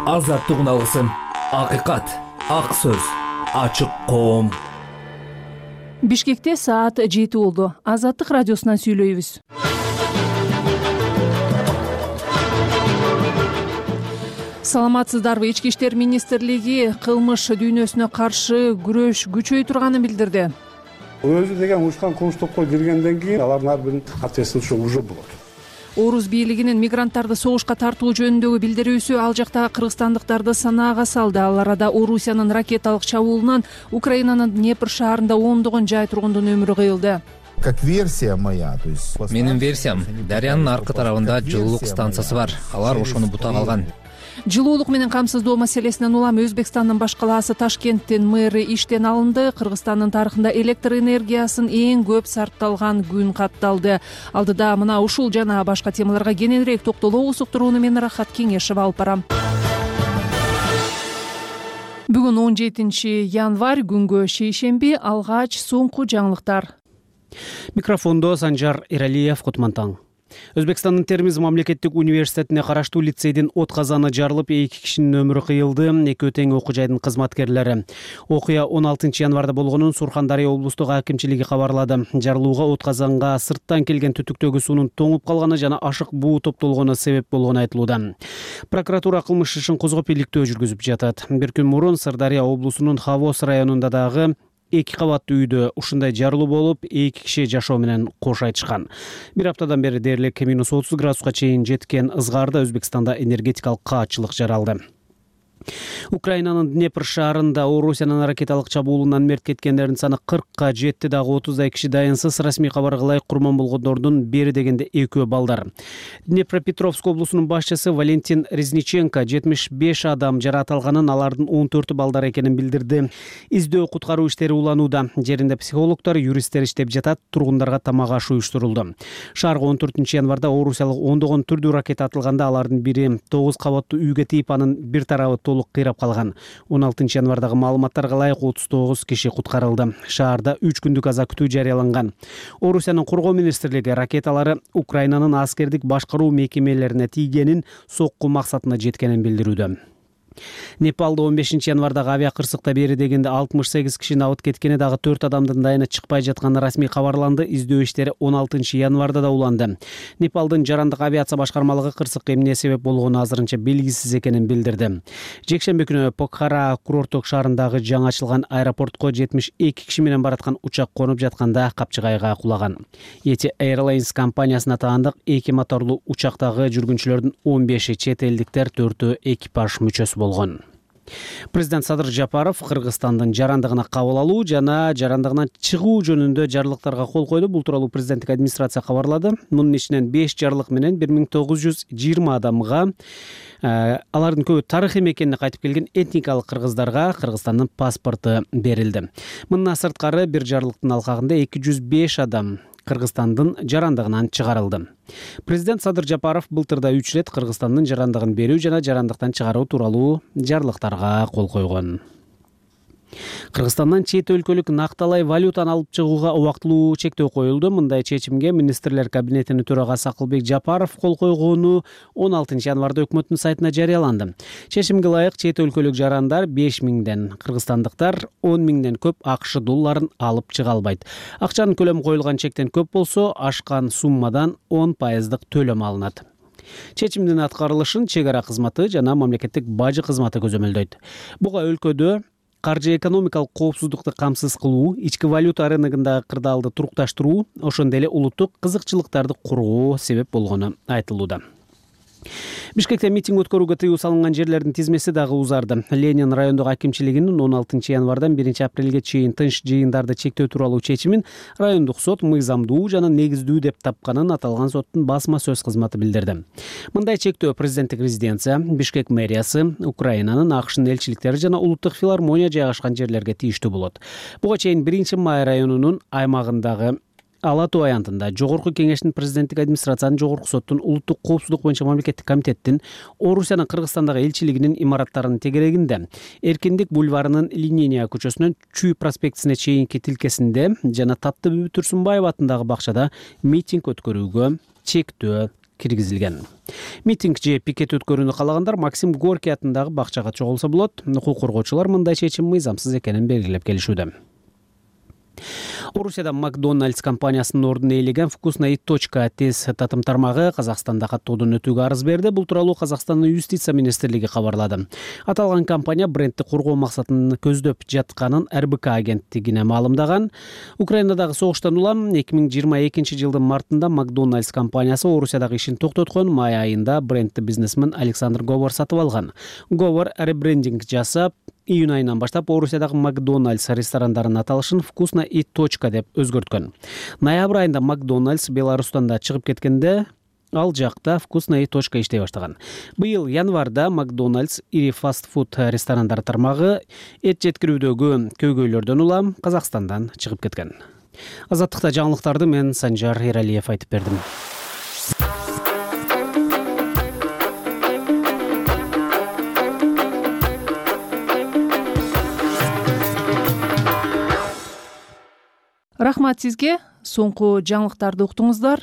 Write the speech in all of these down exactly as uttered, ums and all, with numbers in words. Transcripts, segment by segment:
азаттык алсын, акыйкат, ак сөз, ачык коом. Бишкекте саат жети болду. Азаттык радиосунан сүйлөйбүз. Саламатсыздарбы? Ички иштер министрлиги кылмыш дүйнөсүнө каршы күрөш күчөй турганын билдирди. Өзү деген уюшкан кылмыш топко киргенден кийин алардын ар биринин ответственности уже болот. Орус бийлигинин мигранттарды согушка тартуу жөнүндөгү билдирүүсү ал жактагы кыргызстандыктарды санаага салды. Ал арада Орусиянын ракеталык чабуулунан Украинанын Днепр шаарында ондогон жай тургундун өмүрү кыйылды. Как версия моя, то есть менин версиям, дарыянын аркы тарабында жылуулук станциясы бар. Алар ошону бута калган. Жылуулук менен камсыздоо маселесинен улам Өзбекстандын баш калаасы Ташкенттин мэри иштен алынды. Кыргызстандын тарыхында электр энергиясын эң көп сарпталган күн катталды. Алдыда мына ушул жана башка темаларга кененирээк токтолобуз. Уктурууну мен Рахат Кеңешев алып барам. Бүгүн он жетинчи январь, күнгө шейшемби. Алгач соңку жаңылыктар. Микрофондо Санжар Иралиев, Кутмантаң. Өзбекстандын Термиз мамлекеттик университетине караштуу лицейдин от казаны жарылып, эки кишинин өмүрү кыйылды. Эки тең окуу жайдын кызматкерлери. Окуя он алтынчы январда болгонун Сурхандария облустук акимчилиги кабарлады. Жарылууга от казанга сырттан келген түтүктөгү суунун тоңуп калганы жана ашык буу топтолгону себеп болгону айтылууда. Прокуратура кылмыш ишин козгоп иликтөө жүргүзүп жатат. Бир күн мурун Сырдария облусунун Хавос районунда дагы эки кабаттуу үйдө ушундай жарылуу болуп, эки киши жашоо менен кош айтышкан. Бир аптадан бери дээрлик минус отуз градуска чейин жеткен ызгаарда Өзбекстанда энергетикалык каатчылык жаралды. Украинанын Днепр шаарында Орусиянын ракеталык чабуулунан мерт кеткендердин саны кыркка жетти, дагы отуздай киши дайынсыз. Расмий кабарга ылайык курман болгондордун бери дегенде экөө балдар. Днепропетровск облусунун башчысы Валентин Резниченко жетимиш беш адам жаратылганын, алардын он төртү балдар экенин билдирди. Издөө куткаруу иштери уланууда. Жеринде психологдор, юристтер иштеп жатат, тургундарга тамак аш уюштурулду. Шаарга он төртүнчү январда Орусиялык ондогон түрдүү ракета атылганда, алардын бири тогуз кабаттуу үйгө тийип, анын бир тарабы толук кыйрап калган. он алтынчы январдагы маалыматтарга ылайык отуз тогуз киши куткарылды. Шаарда үч күндүк аза күтүү жарыяланган. Орусиянын коргоо министрлиги ракеталары Украинанын аскердик башкаруу мекемелерине тийгенин, сокку максатына жеткенин билдирүүдө. Непалда он бешинчи январдагы авиа кырсыкта бери дегенде алтымыш сегиз кишинин абыт кеткени, дагы төрт адамдын дайыны чыкпай жатканы расмий кабарланды. Издөө иштери он алтынчы январда да уланды. Непалдын жарандык авиация башкармалыгы кырсыкка эмне себеп болгону азырынча белгисиз экенин билдирди. Жекшемби күнү Покхара курорттук шаарындагы жаңы ачылган аэропортко жетимиш эки киши менен бараткан учак конуп жатканда капчыгайга кулаган. Yeti Airlines компаниясына таандык эки моторлуу учактагы жүргүнчүлөрдүн он беши чет элдиктер, төртү экипаж мүчөсү болгон. Президент Садыр Жапаров Кыргызстандын жарандыгына кабыл алуу жана жарандыгынан чыгуу жөнүндө жарлыктарга кол койду. Бул тууралуу президенттик администрация кабарлады. Мунун ичинен беш жарлык менен бир миң тогуз жүз жыйырма адамга, алардын көбү тарыхый мекенине кайтып келген этникалык кыргыздарга Кыргызстандын паспорту берилди. Мындан сырткары бир жарлыктын алкагында эки жүз беш адам Кыргызстандын жарандыгынан чыгарылды. Президент Садыр Жапаров былтырда үч рет Кыргызстандын жарандыгын берүү жана жарандыктан чыгаруу тууралуу жарлыктарга кол койгон. Кыргызстандан чет өлкөлүк накталай валютаны алып чыгууга убактылуу чектөө коюлду. Мындай чечимге министрлер кабинетинин төрагасы Акылбек Жапаров кол койгону он алтынчы январда өкмөттүн сайтына жарыяланды. Чечимге ылайык чет өлкөлүк жарандар беш миңден, кыргызстандыктар он миңден көп АКШ долларын алып чыга албайт. Акчанын көлөмү коюлган чектен көп болсо, ашкан суммадан он пайыздык төлөм алынат. Чечимдин аткарылышын чек ара кызматы жана мамлекеттик бажы кызматы көзөмөлдөйт. Буга өлкөдө каржы экономикалык коопсуздукту камсыз кылуу, ички валюта рыногундагы кырдаалды турукташтыруу, ошондой эле улуттук кызыкчылыктарды куруу себеп болгону айтылууда. Бишкекте митинг өткөрүүгө тыюу салынган жерлердин тизмеси дагы узарды. Ленин райондук акимчилигинин он алтынчы январдан биринчи апрелге чейин тынч жыйындарды чектөө тууралуу чечимин райондук сот мыйзамдуу жана негиздүү деп тапканын аталган соттун басма сөз кызматы билдирди. Мындай чектөө президенттик резиденция, Бишкек мэриясы, Украинанын, АКШнын элчиликтери жана улуттук филармония жайгашкан жерлерге тийиштүү болот. Буга чейин биринчи май районунун аймагындагы Ала Тоо аянтында Жогорку кеңештин президенттик администрациянын, Жогорку соттун, улуттук коопсуздук боюнча мамлекеттик комитеттин, Орусиянын Кыргызстандагы элчилигинин имараттарынын тегерегинде, Эркиндик бульварынын Ленина көчөсүнөн Чүй проспектисине чейинки тилкесинде жана Татты Түрсүнбаев атындагы бакчада митинг өткөрүүгө чектөө киргизилген. Митинг же пикет өткөрүүнү каалагандар Максим Горький атындагы бакчага чогулса болот. Укук коргоочулар мындай чечим мыйзамсыз экенин белгилеп келишүүдө. Орусияда Макдональдс компаниясынын ордун ээлеген «Вкусная точка» тез татым тармагы Казакстанда каттоодон өтүүгө арыз берди. Бул тууралуу Казакстандын юстиция министрлиги кабарлады. Аталган компания брендти коргоо максатын көздөп жатканын эр бэ ка агенттигине маалымдаган. Украинадагы согуштан улам эки миң жыйырма экинчи жылдын мартында Макдональдс компаниясы Орусиядагы ишин токтоткон. Май айында брендти бизнесмен Александр Говор сатып алган. Говор ребрендинг жасап, июнь айынан баштап Орусиядагы Макдональдс ресторандарынын аталышын «Вкусная точка» деп өзгөрткөн. Ноябрь айында Макдональдс Беларустан да чыгып кеткенде, ал жакта «Вкусная точка» иштей баштаган. Быйыл январда Макдональдс ири фастфуд ресторандар тармагы эт жеткирүүдөгү көйгөйлөрдөн улам Казакстандан чыгып кеткен. Азаттыкта жаңылыктарды мен Санжар Иралиев айтып бердим. Рахмат сизге. Соңку жаңылыктарды уктуңуздар.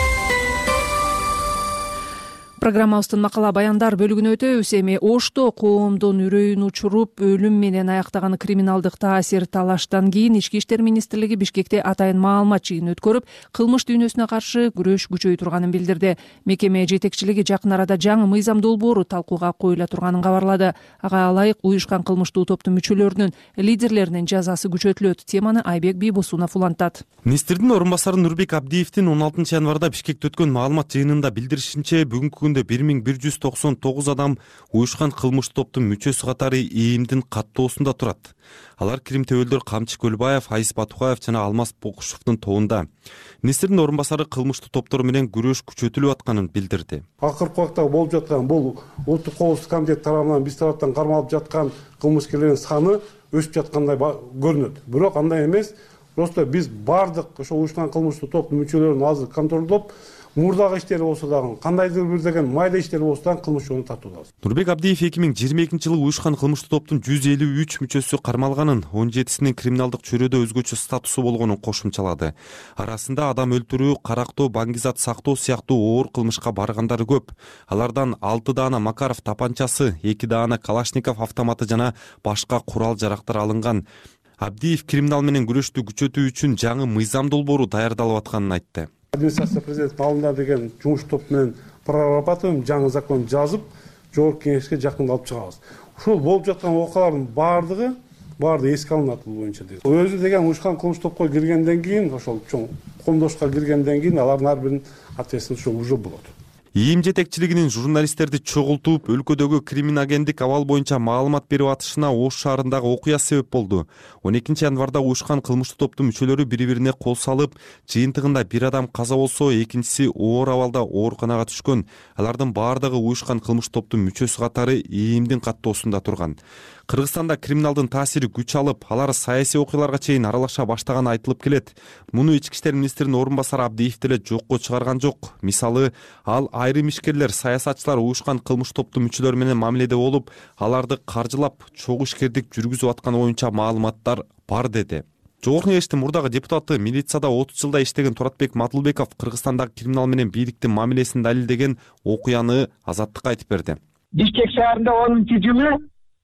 Программабыздын макала баяндар бөлүгүнө өтөбүз. Эми Ошто коомдун үрөйүн учуруп, өлүм менен аяктаган криминалдык таасир талаштан кийин Ички иштер министрлиги Бишкекте атайын маалымат жыйыны өткөрүп, кылмыш дүйнөсүнө каршы күрөш күчөй турганын билдирди. Мекеме жетекчилиги жакын арада жаңы мыйзам долбоору талкууга коюла турганын кабарлады. Ага ылайык уюшкан кылмыштуу топтун мүчөлөрүнүн, лидерлеринин жазасы күчөтүлөт. Теманы Айбек Бийбосунов улантат. Министрдин орун басары Нурбек Абдиевдин он алтынчы январда Бишкекте өткөн маалымат жыйынында билдиришинче, бүгүнкү күндө бир миң бир жүз токсон тогуз адам уюшкан кылмыш топтун мүчөсү катары ИИМдин каттоосунда турат. Алар Крим Төбөлдөр Камчы Көлбаев, Айыс Батукаев жана Алмаз Бокушевдун тобунда. Министрдин орун басары кылмыштуу топтор менен күрөш күчөтүлүп атканын билдирди. Акыркы убакта болуп жаткан бул Улуттук коопсуздук комитети тарабынан биз тараптан кармалып жаткан кылмышкерлердин саны өсүп жаткандай көрүнөт. Бирок андай эмес. Просто биз бардык ошо уюшкан кылмыштуу топтун мүчөлөрүн азыр контролдоп, мурдагы иштери болсо дагы, кандайдыр бир деген майда иштери болсо дагы кылмыштууну тартуудабыз. Нурбек Абдиев эки миң жыйырма экинчи жылы уюшкан кылмыштуу топтун жүз элүү үч мүчөсү кармалганын, он жетисинин криминалдык чөйрөдө өзгөчө статусу болгонун кошумчалады. Арасында адам өлтүрүү, карактоо, баңгизат сактоо сыяктуу оор кылмышка баргандары көп. Алардан алты даана Макаров тапанчасы, эки даана Калашников автоматы жана башка курал-жарактар алынган. Абдиев криминал менен күрөштү күчөтүү үчүн жаңы мыйзам долбоору даярдалып атканын айтты. Администрация президент алындар деген жумуш топ менен прорабатываем, жаңы закон жазып, жогорку кеңешке жакында алып чыгабыз. Ушул болуп жаткан окуялардын баардыгы баарды эске алынат бул боюнча дейт. Өзү деген уюшкан кылмыш топко киргенден кийин, ошол чоң коомдошко киргенден кийин алардын ар биринин ответственности уже болот. ИИМ жетекчилигинин журналисттерди чогултуп, өлкөдөгү криминогендик абал боюнча маалымат берип атышына Ош шаарындагы окуя себеп болду. он экинчи январда уюшкан кылмыштуу топтун мүчөлөрү бири-бирине кол салып, жыйынтыгында бир адам каза болсо, экинчиси оор абалда ооруканага түшкөн. Алардын баардыгы уюшкан кылмыш топтун мүчөсү катары ИИМдин каттоосунда турган. Кыргызстанда криминалдын таасири күч алып, алар саясий окуяларга чейин аралаша баштаганы айтылып келет. Муну Ички иштер министринин орун басары Абдиев деле жокко чыгарган жок. Мисалы, ал айрым ишкерлер, саясатчылар уюшкан кылмыш топтун мүчөлөрү менен мамиледе болуп, аларды каржылап, чогуу ишкердик жүргүзүп атканы боюнча маалыматтар бар деди. Жогорку Кеңештин мурдагы депутаты, милицияда отуз жылда иштеген Туратбек Матылбеков Кыргызстандагы криминал менен бийликтин мамилесин далилдеген окуяны Азаттыкка айтып берди. Бишкек шаарында онунчу жылы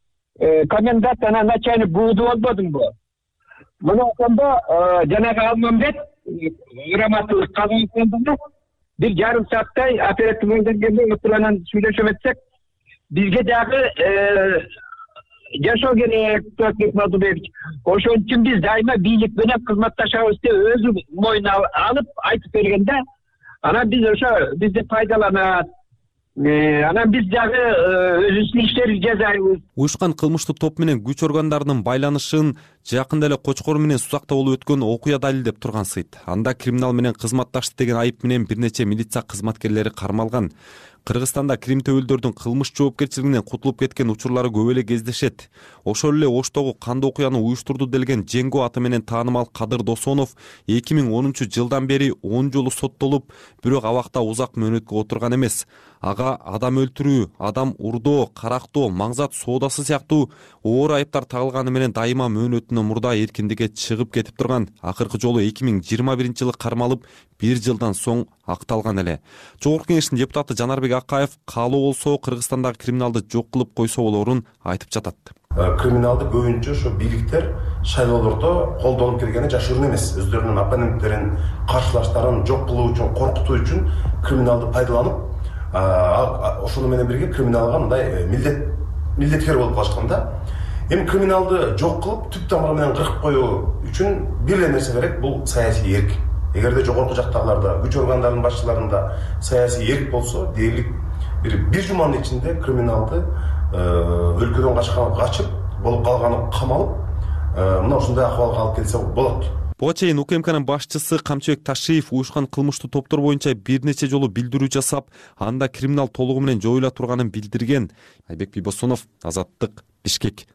комендант анан начальник бууду болбодуңбу? Мына ошондо жанагы Алмамбет Раматылык казакстандагы бир жарым сааттай оператив мөндөргөндө отуруп анан сүйлөшүп этсек, бизге дагы жашоо керек, Туратбек Матылбекович. Ошон үчүн биз дайыма бийлик менен кызматташабыз деп өзү мойнуна алып айтып бергенде, анан биз ошо бизди пайдаланат. Анан биз дагы өзүбүздүн иштерди жасайбыз. Уюшкан кылмыштуу топ менен күч органдарынын байланышын жакында эле Кочкор менен Сузакта болуп өткөн окуя далилдеп турган сыйт. Анда криминал менен кызматташты деген айып менен бир нече милиция кызматкерлери кармалган. Кыргызстанда Крим Төбөлдөрдүн кылмыш жоопкерчилигинен кутулуп кеткен учурлары көп эле кездешет. Ошол эле Оштогу кандуу окуяны уюштурду делген Женго аты менен таанымал Кадыр Досонов эки миң онунчу жылдан бери он жолу соттолуп, бирок абакта узак мөөнөткө отурган эмес. Ага адам өлтүрүү, адам урдоо, карактоо, маңзат соодасы сыяктуу оор айыптар тагылганы менен дайыма мөөнөтүнө өкмөтүнөн мурда эркиндикке чыгып кетип турган. Акыркы жолу эки миң жыйырма биринчи жылы кармалып, бир жылдан соң акталган эле. Жогорку Кеңештин депутаты Жанарбек Акаев каалоо болсо Кыргызстандагы криминалды жок кылып койсо болорун айтып жатат. Криминалды көбүнчө ошо бийликтер шайлоолордо колдонуп келгени жашыруун эмес. Өздөрүнүн оппоненттерин, каршылаштарын жок кылуу үчүн, коркутуу үчүн криминалды пайдаланып, ошону менен бирге криминалга мындай милдет милдеткер болуп калышкан да. Эми криминалды жок кылып, түп тамыры менен кыркып коюу үчүн бир эле нерсе керек, бул саясий эрк. Эгерде жогорку жактагыларда, күч органдарынын башчыларында саясий эрк болсо, дээрлик бир бир жуманын ичинде криминалды өлкөдөн качкан качып, болуп калганы камалып, мына ушундай акыбалга алып келсе болот. Буга чейин УКМКнын башчысы Камчыбек Ташиев уюшкан кылмыштуу топтор боюнча бир нече жолу билдирүү жасап, анда криминал толугу менен жоюла турганын билдирген. Айбек Бибосунов, Азаттык, Бишкек.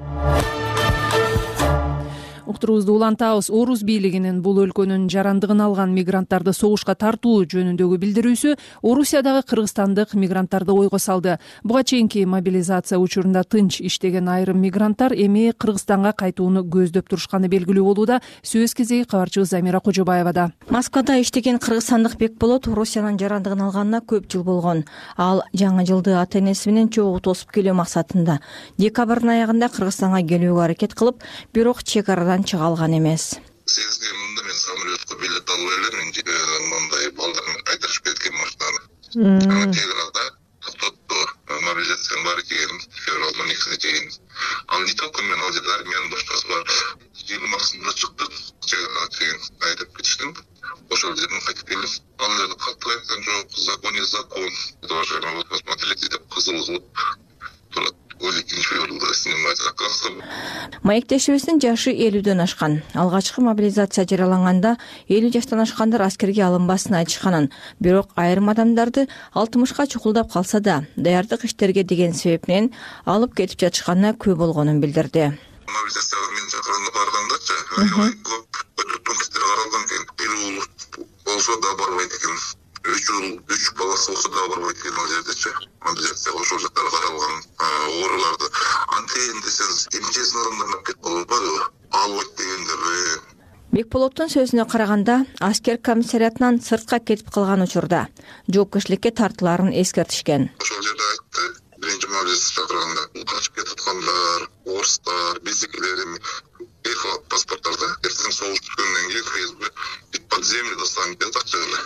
Уктуруубузду улантабыз. Орус бийлигинин бул өлкөнүн жарандыгын алган мигранттарды согушка тартуу жөнүндөгү билдирүүсү Орусиядагы кыргызстандык мигранттарды ойго салды. Буга чейинки мобилизация учурунда тынч иштеген айрым мигранттар эми Кыргызстанга кайтууну көздөп турушканы белгилүү болууда. Сөз кезеги кабарчыбыз Замира Кожобаевада. Москвада иштеген кыргызстандык Бекболот Орусиянын жарандыгын алганына көп жыл болгон. Ал жаңы жылды ата энеси менен чогуу тосуп келүү максатында декабрдын аягында Кыргызстанга келүүгө аракет кылып, бирок чек арадан чыга алган эмес. Сезге мында мен самолетко билет алып элем, мындай балдарым кайтарышып кеткен машинаны. Тегеранда токтотту, мобилизациянын баары келген, февралдын он экисине чейин. Ал не только мен ал жерде армиянын башкасы бар. Жылдын максатында чыктык, чегара чейин айтып кетиштим. Ошол жерден кайтып келип, ал жерде катты айткан жок, закон не закон. Тоже посмотрите деп кызыл кылып турат. Маектешибиздин жашы элүүдөн ашкан. Алгачкы мобилизация жарыяланганда элүү жаштан ашкандар аскерге алынбасын айтышканын, бирок айрым адамдарды алтымышка чукулдап калса да, даярдык иштерге деген себеп менен алып кетип жатышканына күбө болгонун билдирди. Мобилизацияга мен чакырганда баргандачы, көп пункттер каралган экен. Элүү болсо да барбайт экен. үч жыл, үч баласы болсо да барбайт экен ал жердечи. Мобилизацияга ошол жактар каралган ооруларды. Антейин десеңиз, эмчесин адамдарына кетип калбайбы? Албайт дегендер. Бекболоттун сөзүнө караганда, аскер комиссариатынан сыртка кетип калган учурда жоопкерчиликке тартыларын эскертишкен. Ошол жерде айтты, биринчи мобилизация чакырганда качып кетип аткандар, орустар, биздикилер эми эфа паспорттарда эртең согуш бүткөндөн кийин ФСБ под землю достанет деп атчылар.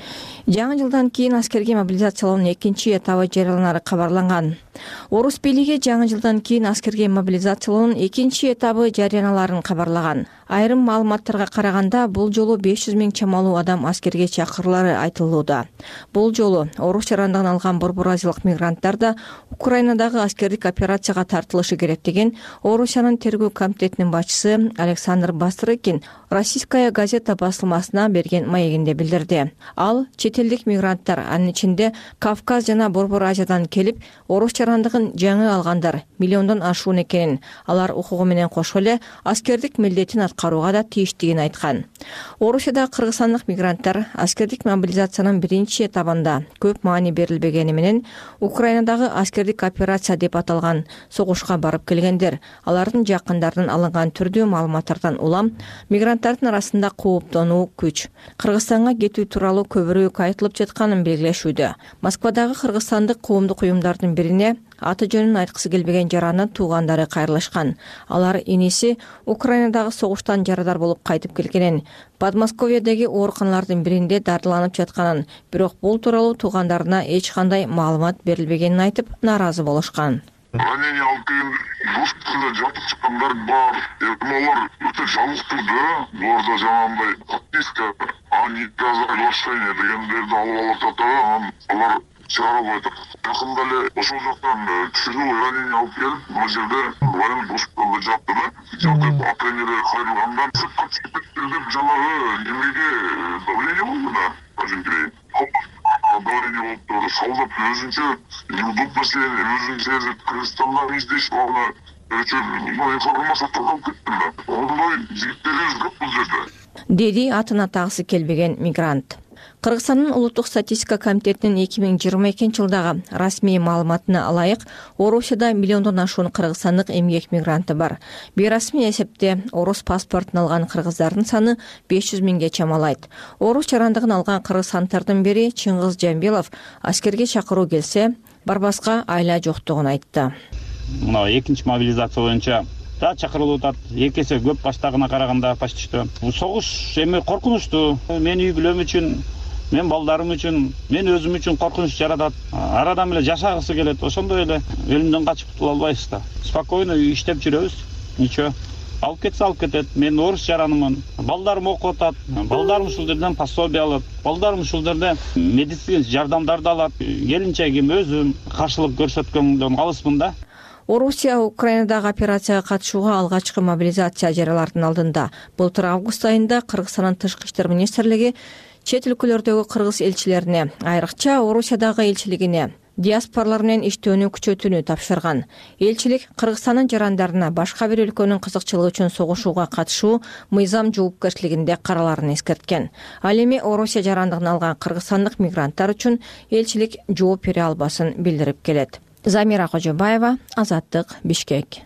Жаңы жылдан кийин аскерге мобилизациялоонун экинчи этабы жарыяланары кабарланган. Орус бийлиги жаңы жылдан кийин аскерге мобилизациялоонун экинчи этабы жарыяналарын кабарлаган. Айрым маалыматтарга караганда, бул жолу беш жүз миң чамалуу адам аскерге чакырылары айтылууда. Бул жолу орус жарандыгын алган борбор азиялык мигранттар да Украинадагы аскердик операцияга тартылышы керек деген Орусиянын тергөө комитетинин башчысы Александр Бастрыкин Российская газета басылмасына берген маегинде билдирди. Ал чет элдик мигранттар, анын ичинде Кавказ жана Борбор Азиядан келип, орус жарандыгын жаңы алгандар миллиондон ашуун экенин, алар укугу менен кошо эле аскердик милдетин аткарууга да тийиштигин айткан. Орусияда кыргызстандык мигранттар аскердик мобилизациянын биринчи этабында көп маани берилбегени менен Украинадагы аскердик операция деп аталган согушка барып келгендер, алардын жакындарынан алынган түрдүү маалыматтардан улам мигранттардын арасында кооптонуу күч, Кыргызстанга кетүү тууралуу көбүрөөк айтылып жатканын белгилешүүдө. Москвадагы кыргызстандык коомдук уюмдардын бирине аты жөнүн айткысы келбеген жаранын туугандары кайрылышкан. Алар иниси Украинадагы согуштан жарадар болуп кайтып келгенин, Подмосковьедеги ооруканалардын биринде дардыланып жатканын, бирок бул тууралуу туугандарына эч кандай маалымат берилбегенин айтып, нааразы болушкан. Ранение алып келген госпиталда жатып чыккандар бар. Олар өтө жалгыз турду. Буларда жанагындай подписка, а не разглашение дегендерди алып алып жатат. Алар чыгара албайт. Жакында эле ошол жактан тяжелый ранение алып келип, бул жерде военный госпиталда жатты да. Жатып, ата-энелери кайрылгандан сыртка чыгып кетти деп жанагы эмеге давление болду да. Ажинкирей. Давление болуп турду. Солдат өзүнчө неудобно сезип, өзүн сезип, Кыргызстандан издешип алды. Информация таркалып кетти да. Ондой жигиттерибиз көп бул жерде. Деди атын атагысы келбеген мигрант. Кыргызстандын улуттук статистика комитетинин эки миң жыйырма экинчи жылдагы расмий маалыматына ылайык, Орусияда миллиондон ашуун кыргызстандык эмгек мигранты бар. Бейрасмий эсепте орус паспортун алган кыргыздардын саны беш жүз миңге чамалайт. Орус жарандыгын алган кыргызстандардын бири Чыңгыз Жамбилов аскерге чакыруу келсе, барбаска айла жоктугун айтты. Мына экинчи мобилизация боюнча да чакырылып атат. Эки эсе көп баштагына караганда почти. Согуш эми коркунучтуу. Мен үй бүлөм үчүн, мен балдарым үчүн, мен өзүм үчүн коркунуч жаратат. Арадан эле жашагысы келет. Ошондой эле өлүмдөн качып кутула албайбыз да. Спокойно иштеп жүрөбүз. Ничего. Алып кетсе алып кетет. Мен орус жаранымын. Балдарым окуп атат. Балдарым ушул жерден пособие алат. Балдарым ушул жерде медицинский жардамдарды алат. Келинчегим өзүм каршылык көрсөткөндөн калыспын да. Орусия Украинадагы операцияга катышууга алгачкы мобилизация жарыялардын алдында былтыр август айында Кыргызстандын тышкы иштер министрлиги чет өлкөлөрдөгү кыргыз элчилерине, айрыкча Орусиядагы элчилигине диаспоралар менен иштөөнү күчөтүүнү тапшырган. Элчилик Кыргызстандын жарандарына башка бир өлкөнүн кызыкчылыгы үчүн согушууга катышуу мыйзам жоопкерчилигинде караларын эскерткен. Ал эми Орусия жарандыгын алган кыргызстандык мигранттар үчүн элчилик жооп бере албасын билдирип келет. Замира Кожобаева, Азаттык, Бишкек.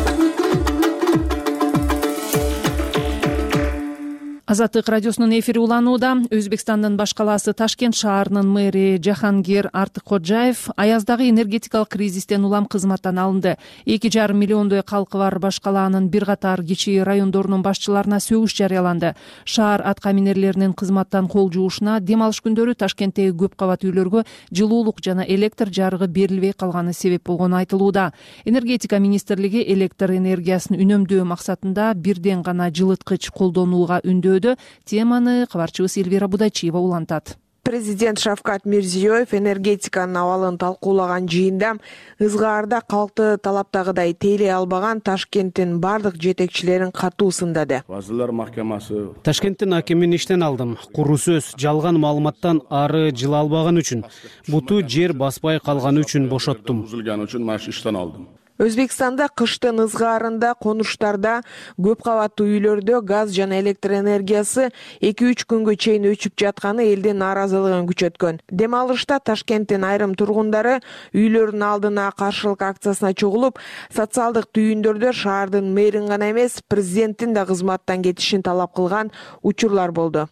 Азаттык радиосунун эфири уланууда. Өзбекстандын баш калаасы Ташкент шаарынын мэри Жахангир Артыккожаев аяздагы энергетикалык кризистен улам кызматтан алынды. эки жарым миллиондой калкы бар баш калаанын бир катар кичи райондорунун башчыларына сөгүш жарыяланды. Шаар атка минерлеринин кызматтан кол жуушуна дем алыш күндөрү Ташкенттеги көп кабат үйлөргө жылуулук жана электр жарыгы берилбей калганы себеп болгону айтылууда. Энергетика министрлиги электр энергиясын үнөмдөө максатында бирден гана жылыткыч колдонууга үндөөдө. Теманы кабарчыбыз Эльвира Будайчиева улантат. Президент Шавкат Мирзиёев энергетиканын абалын талкуулаган жыйында ызгаарда калкты талаптагыдай тейлей албаган Ташкенттин бардык жетекчилерин катуу сындады. Вазырлар Махкамасы Ташкенттин акимин иштен алдым. Куру сөз, жалган маалыматтан ары жыла албаган үчүн, буту жер баспай калганы үчүн бошоттум. Бузулган үчүн маш иштен алдым. Өзбекстанда кыштын ызгаарында конуштарда көп кабаттуу үйлөрдө газ жана электр энергиясы эки үч күнгө чейин өчүп жатканы элдин нааразылыгын күчөткөн. Дем алышта Ташкенттин айрым тургундары үйлөрүнүн алдына каршылык акциясына чогулуп, социалдык түйүндөрдө шаардын мэрин гана эмес, президенттин да кызматтан кетишин талап кылган учурлар болду.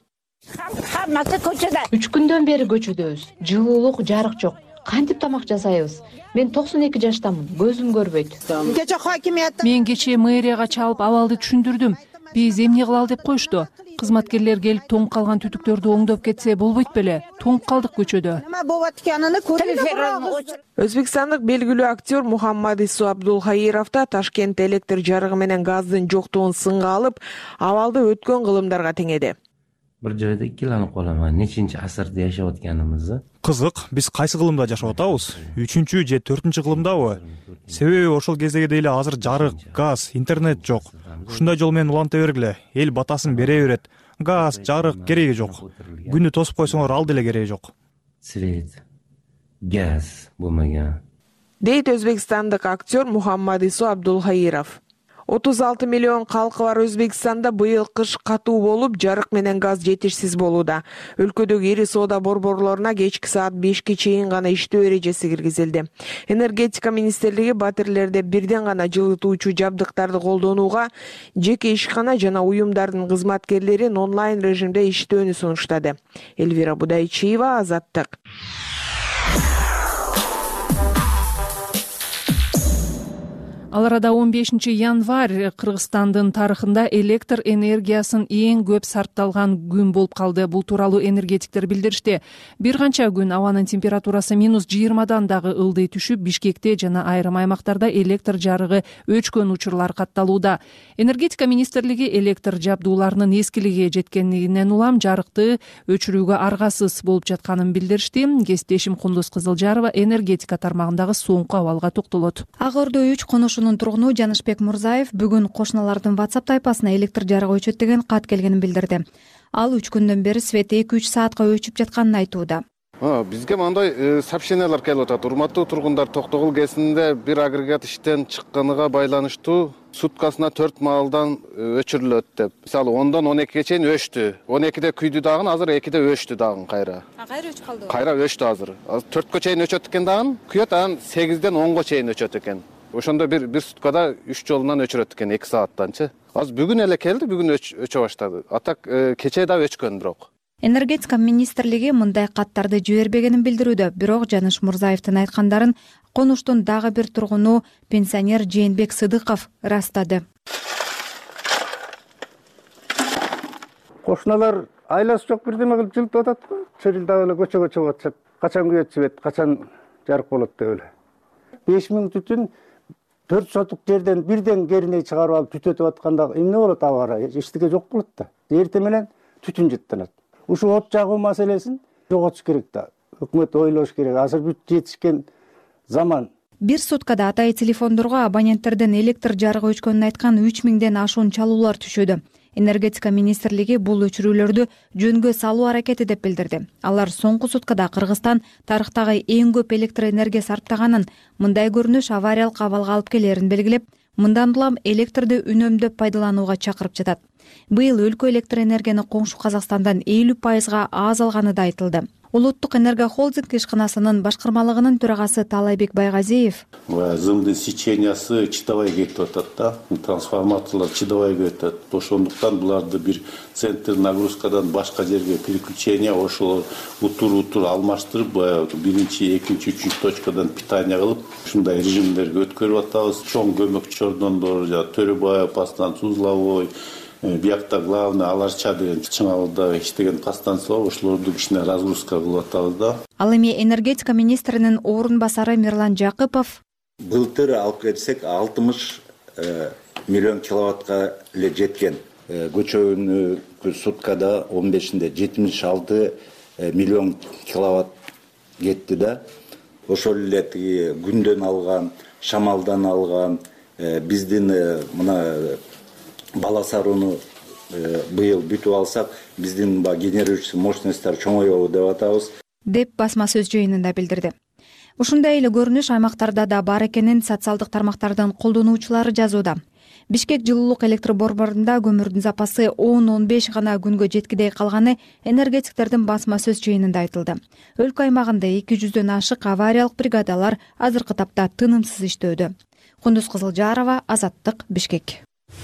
Үч күндөн бери көчөдөбүз. Жылуулук, жарык жок. Кантип тамак жасайбыз? Мен токсон эки жаштамын, көзүм көрбөйт. Мен кечээ мэрияга чалып абалды түшүндүрдүм. Биз эмне кылалы деп коюшту. Кызматкерлер келип тоңуп калган түтүктөрдү оңдоп кетсе болбойт беле? Тоңуп калдык көчөдө. Өзбекстандык белгилүү актер Мухаммад Ису Абдулхаиров да Ташкентте электр жарыгы менен газдын жоктугун сынга алып, абалды өткөн кылымдарга теңеди. Бир жайда икиленип калам, нечинчи асырда жашап атканыбызды. Кызык, биз кайсы кылымда жашап атабыз? үчүнчү же төртүнчү кылымдабы? Себеби ошол кездеги эле азыр жарык, газ, интернет жок. Ушундай жол менен уланта бергиле, эл батасын бере берет. Газ, жарык кереги жок. Күнү тосуп койсоңор ал деле кереги жок. Свет, газ болмаган. Дейт өзбекстандык актер Мухаммад Ису Абдулхаиров. отуз алты миллион калкы бар Өзбекстанда быйыл кыш катуу болуп, жарык менен газ жетишсиз болууда. Өлкөдөгү ири соода борборлоруна кечки саат бешке чейин гана иштөө эрежеси киргизилди. Энергетика министрлиги батирлерде бирден гана жылытуучу жабдыктарды колдонууга, жеке ишкана жана уюмдардын кызматкерлерин онлайн режимде иштөөнү сунуштады. Эльвира Будайчиева, Азаттык. Ал арада он бешинчи январь Кыргызстандын тарыхында электр энергиясын эң көп сарпталган күн болуп калды. Бул тууралуу энергетиктер билдиришти. Бир канча күн абанын температурасы минус жыйырмадан дагы ылдый түшүп, Бишкекте жана айрым аймактарда электр жарыгы өчкөн учурлар катталууда. Энергетика министрлиги электр жабдууларынын эскилиги жеткендигинен улам жарыкты өчүрүүгө аргасыз болуп жатканын билдиришти. Кесиптешим Кундуз Кызылжарова энергетика тармагындагы соңку абалга токтолот. Ак Ордо үч конуш тургуну Жанышбек Мурзаев бүгүн кошуналардын WhatsApp тайпасына электр жарыгы өчөт деген кат келгенин билдирди. Ал үч күндөн бери свет эки үч саатка өчүп жатканын айтууда. Бизге мындай сообщениялар келип атат. Урматтуу тургундар, Токтогул КЭСинде бир агрегат иштен чыкканына байланыштуу суткасына төрт маалдан өчүрүлөт деп. Мисалы ондон он экиге чейин өчтү. он экиде күйдү дагы, азыр экиде өчтү дагы кайра. Кайра өчүп калды. Кайра өчтү азыр. Азыр төрткө чейин өчөт экен дагы, күйөт анан сегизден онго чейин өчөт экен. Ошондо бир бир суткада үч жолунан өчүрөт экен, эки сааттанчы. Азыр бүгүн эле келди, бүгүн өчө баштады. Атак кечээ да өчкөн бирок. Энергетика министрлиги мындай каттарды жибербегенин билдирүүдө, бирок Жаныш Мурзаевдин айткандарын Конуштун дагы бир тургуну пенсионер Жээнбек Сыдыков ырастады. Кошуналар айласы жок бирдеме кылып жылтып атат го. Чырылдап эле көчөгө чыгып атышат. Качан күйөт жибет, качан жарык болот деп эле. беш миң түтүн төрт сотук жерден бирден кериней чыгарып алып түтөтүп атканда эмне болот аба ырайы? Эчтеке жок болот да. Эртең менен түтүн жыттанат. Ушул от жагуу маселесин жоготуш керек да. Өкмөт ойлош керек. Азыр бүт жетишкен заман. Бир суткада атайын телефондорго абоненттерден электр жарыгы өчкөнүн айткан үч миңден ашуун чалуулар түшүүдө. Энергетика министрлиги бул өчүрүүлөрдү жөнгө салуу аракети деп билдирди. Алар соңку суткада Кыргызстан тарыхтагы эң көп электр энергия сарптаганын, мындай көрүнүш авариялык абалга алып келерин белгилеп, мындан улам электрди үнөмдөп пайдаланууга чакырып жатат. Быйыл өлкө электр энергияны коңшу Казакстандан элүү пайызга аз алганы да айтылды. Улуттук энерго холдинг ишканасынын башкармалыгынын төрагасы Таалайбек Байгазиев: Зымдын сечениясы чыдабай кетип атат да, трансформаторлор чыдабай кетип атат. Ошондуктан буларды бир центр нагрузкадан башка жерге переключение, ошол утур-утур алмаштырып, баягы биринчи, экинчи, үчүнчү точкадан питание кылып, ушундай режимдерге өткөрүп атабыз. Чоң көмөк чордондор, Төрөбаев, Пастанц, Узловой, биякта главный Аларча деген чыңалда иштеген кастанцалар, ошолордун ишине разгрузка кылып атабыз да. Ал эми энергетика министринин орун басары Мирлан Жакыпов: Былтыр алып кетсек алтымыш миллион киловаттка эле жеткен. Көчөгөнү суткада он бешинде жетимиш алты миллион киловатт кетти да. Ошол эле тиги күндөн алган, шамалдан алган, биздин мына Бала Сарууну быйыл бүтүп алсак, биздин генерирующий мощностьтар чоңоёбу деп атабыз, деп басма сөз жыйынында билдирди. Ушундай эле көрүнүш аймактарда да бар экенин социалдык тармактардын колдонуучулары жазууда. Бишкек жылуулук электр борборунда көмүрдүн запасы он он беш гана күнгө жеткидей калганы энергетиктердин басма сөз жыйынында айтылды. Өлкө аймагында эки жүздөн ашык авариялык бригадалар азыркы тапта тынымсыз иштөөдө. Кундуз Кызылжарова, Азаттык, Бишкек.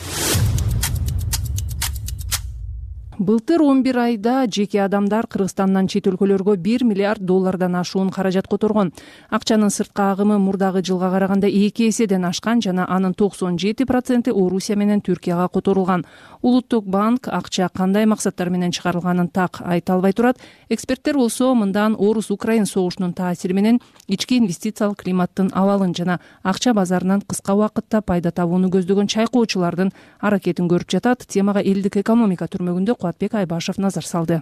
Былтыр он бир айда жеке адамдар Кыргызстандан чет өлкөлөргө бир миллиард доллардан ашуун каражат которгон. Акчанын сырткы агымы мурдагы жылга караганда эки эседен ашкан жана анын токсон жети проценти Орусия менен Түркияга которулган. Улуттук банк акча кандай максаттар менен чыгарылганын так айта албай турат. Эксперттер болсо мындан Орус-Украин согушунун таасири менен ички инвестициялык климаттын абалын жана акча базарынан кыска убакытта пайда табууну көздөгөн чайкоочулардын аракетин көрүп жатат. Темага элдик экономика түрмөгүндө Кубатбек Айбашев назар салды.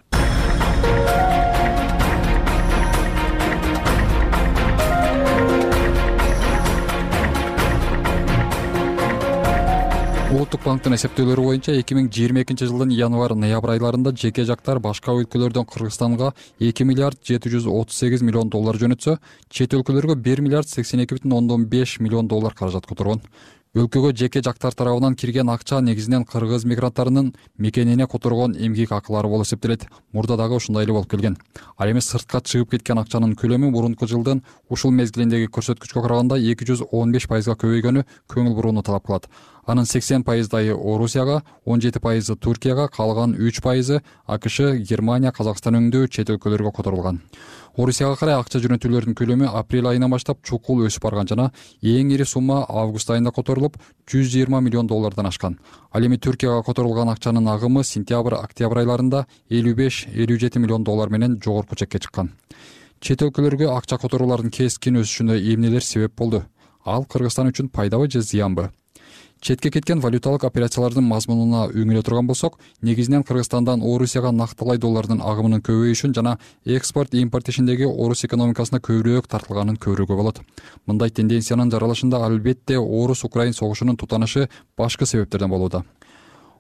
Улуттук банктын эсептөөлөрү боюнча эки миң жыйырма экинчи жылдын январь-ноябрь айларында жеке жактар башка өлкөлөрдөн Кыргызстанга эки миллиард жети жүз отуз сегиз миллион доллар жөнөтсө, чет өлкөлөргө бир миллиард сексен эки бүтүн ондон беш миллион доллар каражат которгон. Өлкөгө жеке жактар тарабынан кирген акча негизинен кыргыз мигранттарынын мекенине которгон эмгек акылары болуп эсептелет. Мурда дагы ушундай эле болуп келген. Ал эми сыртка чыгып кеткен акчанын көлөмү мурунку жылдын ушул мезгилиндеги көрсөткүчкө караганда эки жүз он беш пайызга көбөйгөнү көңүл бурууну талап кылат. Анын сексен пайыздайы Орусияга, он жети пайызы Түркияга, калган үч пайызы АКШ, Германия, Казакстан өңдүү чет өлкөлөргө которулган. Орусияга карай акча жөнөтүүлөрдүн көлөмү апрель айынан баштап чукул өсүп барган жана эң ири сумма август айында которулуп жүз жыйырма миллион доллардан ашкан. Ал эми Түркияга которулган акчанын агымы сентябрь-октябрь айларында элүү беш элүү жети миллион доллар менен жогорку чекке чыккан. Чет өлкөлөргө акча которуулардын кескин өсүшүнө эмнелер себеп болду? Ал Кыргызстан үчүн пайдабы же зыянбы? Четке кеткен валюталык операциялардын мазмунуна үңүлө турган болсок, негизинен Кыргызстандан Орусияга нактылай доллардын агымынын көбөйүшүн жана экспорт импорт ишиндеги Орус экономикасына көбүрөөк тартылганын көрүүгө болот. Мындай тенденциянын жаралышында албетте Орус-Украин согушунун тутанышы башкы себептерден болууда.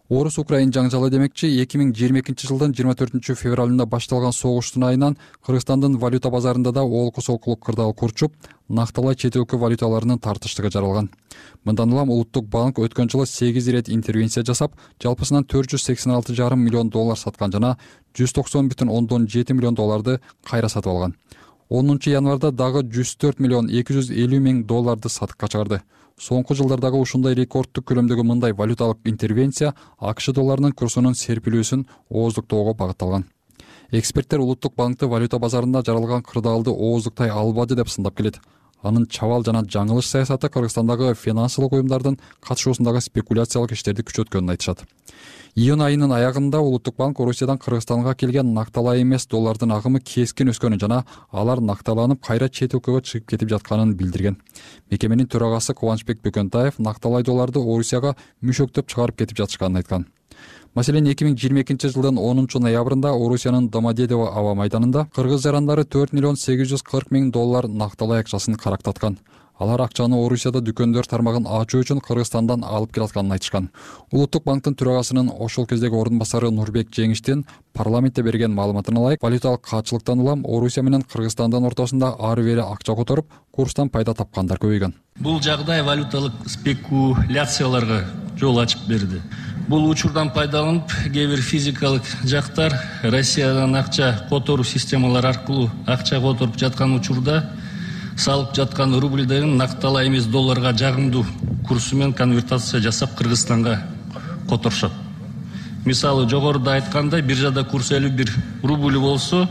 Орус Украин жаңжалы демекчи эки миң жыйырма экинчи жылдын жыйырма төртүнчү февралында башталган согуштун айынан Кыргызстандын валюта базарында да олку солкулук кырдаал курчуп, накталай чет өлкө валюталарынын тартыштыгы жаралган. Мындан улам Улуттук банк өткөн жылы сегиз ирет интервенция жасап, жалпысынан төрт жүз сексен алты жарым миллион доллар саткан жана жүз токсон бүтүн ондон жети миллион долларды кайра сатып алган. онунчу январда дагы жүз төрт миллион эки жүз элүү миң долларды сатыкка чыгарды. Соңку жылдардагы ушундай рекордтук көлөмдөгү мындай валюталык интервенция АКШ долларынын курсунун серпилүүсүн ооздуктоого багытталган. Эксперттер Улуттук банкты валюта базарында жаралган кырдаалды ооздуктай албады деп сындап келет. Анын чабал жана жаңылыш саясаты Кыргызстандагы финансылык уюмдардын катышуусундагы спекуляциялык иштерди күчөткөнүн айтышат. Июнь айынын аягында Улуттук банк Орусиядан Кыргызстанга келген накталай эмес доллардын агымы кескин өскөнүн жана алар накталанып кайра чет өлкөгө чыгып кетип жатканын билдирген. Мекеменин төрагасы Кубанычбек Бөкөнтаев накталай долларды Орусияга мүшөктөп чыгарып кетип жатышканын айткан. Маселен, эки миң жыйырма экинчи жылдын онунчу ноябрында Орусиянын Домодедово аба майданында кыргыз жарандары төрт миллион сегиз жүз кырк миң доллар накталай акчасын карактаткан. Алар акчаны Орусияда дүкөндөр тармагын ачуу үчүн Кыргызстандан алып келатканын айтышкан. Улуттук банктын төрагасынын ошол кездеги орун басары Нурбек Жеңиштин парламентте берген маалыматына ылайык, валюталык каатчылыктан улам Орусия менен Кыргызстандын ортосунда ары бери акча которуп, курстан пайда тапкандар көбөйгөн. Бул жагдай валюталык спекуляцияларга жол ачып берди. Бул учурдан пайдаланып, кээ бир физикалык жактар Россиядан акча которуу системалары аркылуу акча которуп жаткан учурда салып жаткан рубльдерин накталай эмес долларга жагымдуу курсу менен конвертация жасап Кыргызстанга которушат. Мисалы, жогоруда айткандай, биржада курс элүү бир рубль болсо,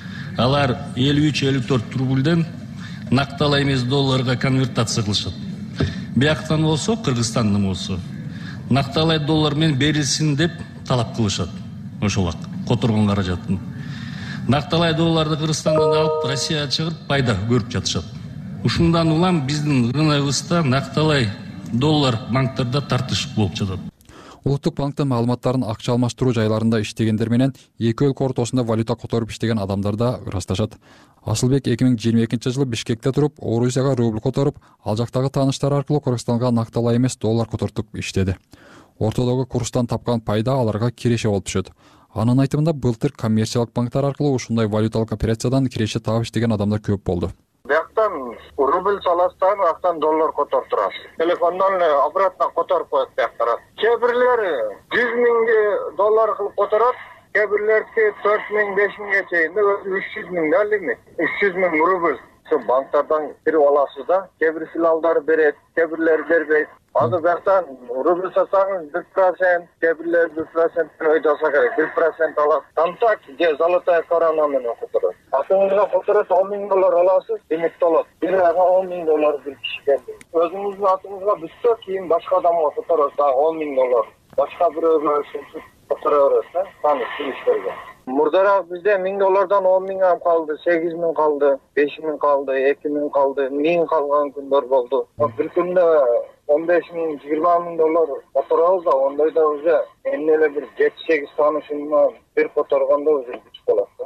алар элүү үч элүү төрт рубльден накталай эмес долларга конвертация кылышат. Бияктан болсо, Кыргызстандан болсо, накталай доллар менен берилсин деп талап кылышат. Ошол которгон каражатын. Накталай долларды Кыргызстандан алып, Россияга чыгып пайда көрүп жатышат. Ушундан улам биздин рыногыбызда накталай доллар банктарда тартыш болуп жатат. Улуттук банктын маалыматтарын акча алмаштыруу жайларында иштегендер менен эки өлкө ортосунда валюта которуп иштеген адамдар да ырасташат. Асылбек эки миң жыйырма экинчи жылы Бишкекте туруп, Орусияга рубль которуп, ал жактагы тааныштары аркылуу Кыргызстанга накталай эмес доллар котортуп иштеди. Ортодогу курстан тапкан пайда аларга киреше болуп түшөт. Анын айтымында былтыр коммерциялык банктар аркылуу ушундай валюталык операциядан киреше таап иштеген адамдар көп болду. Бияктан рубль саластан, бияктан доллар которуп турат. Телефондон обратно которуп коет бияктар. Кээ бирлери жүз миң доллар кылып которот, кээ бирлери төрт миң, беш миңге чейин үч жүз миң да лимит. үч жүз миң рубль банктардан кирип аласыз да. Кээ бир филиалдар берет, кээ бирлери бербейт. Азыр бияктан рубль сатсаңыз бир процент, кээ бирлери бир процент өйдөсө керек, бир процент алат. Контакт же золотая корона менен которот. Атыңызга которот он миң доллар аласыз, лимит болот. Бир айга он миң доллар бир киши келди. Өзүңүздүн атыңызга бүтсө, кийин башка адамга которот он миң доллар. Башка бирөөгө которо берет да, таныш кишилерге. Мурдараак бизде миң доллардан он миң ам калды, сегиз миң калды, беш миң калды, эки миң калды, миң калган күндөр болду. Бир күндө он беш миң, жыйырма миң доллар которобуз да, ондойдо уже эмне эле бир жети сегиз таанышымдан бир которгондо уже күч болот да.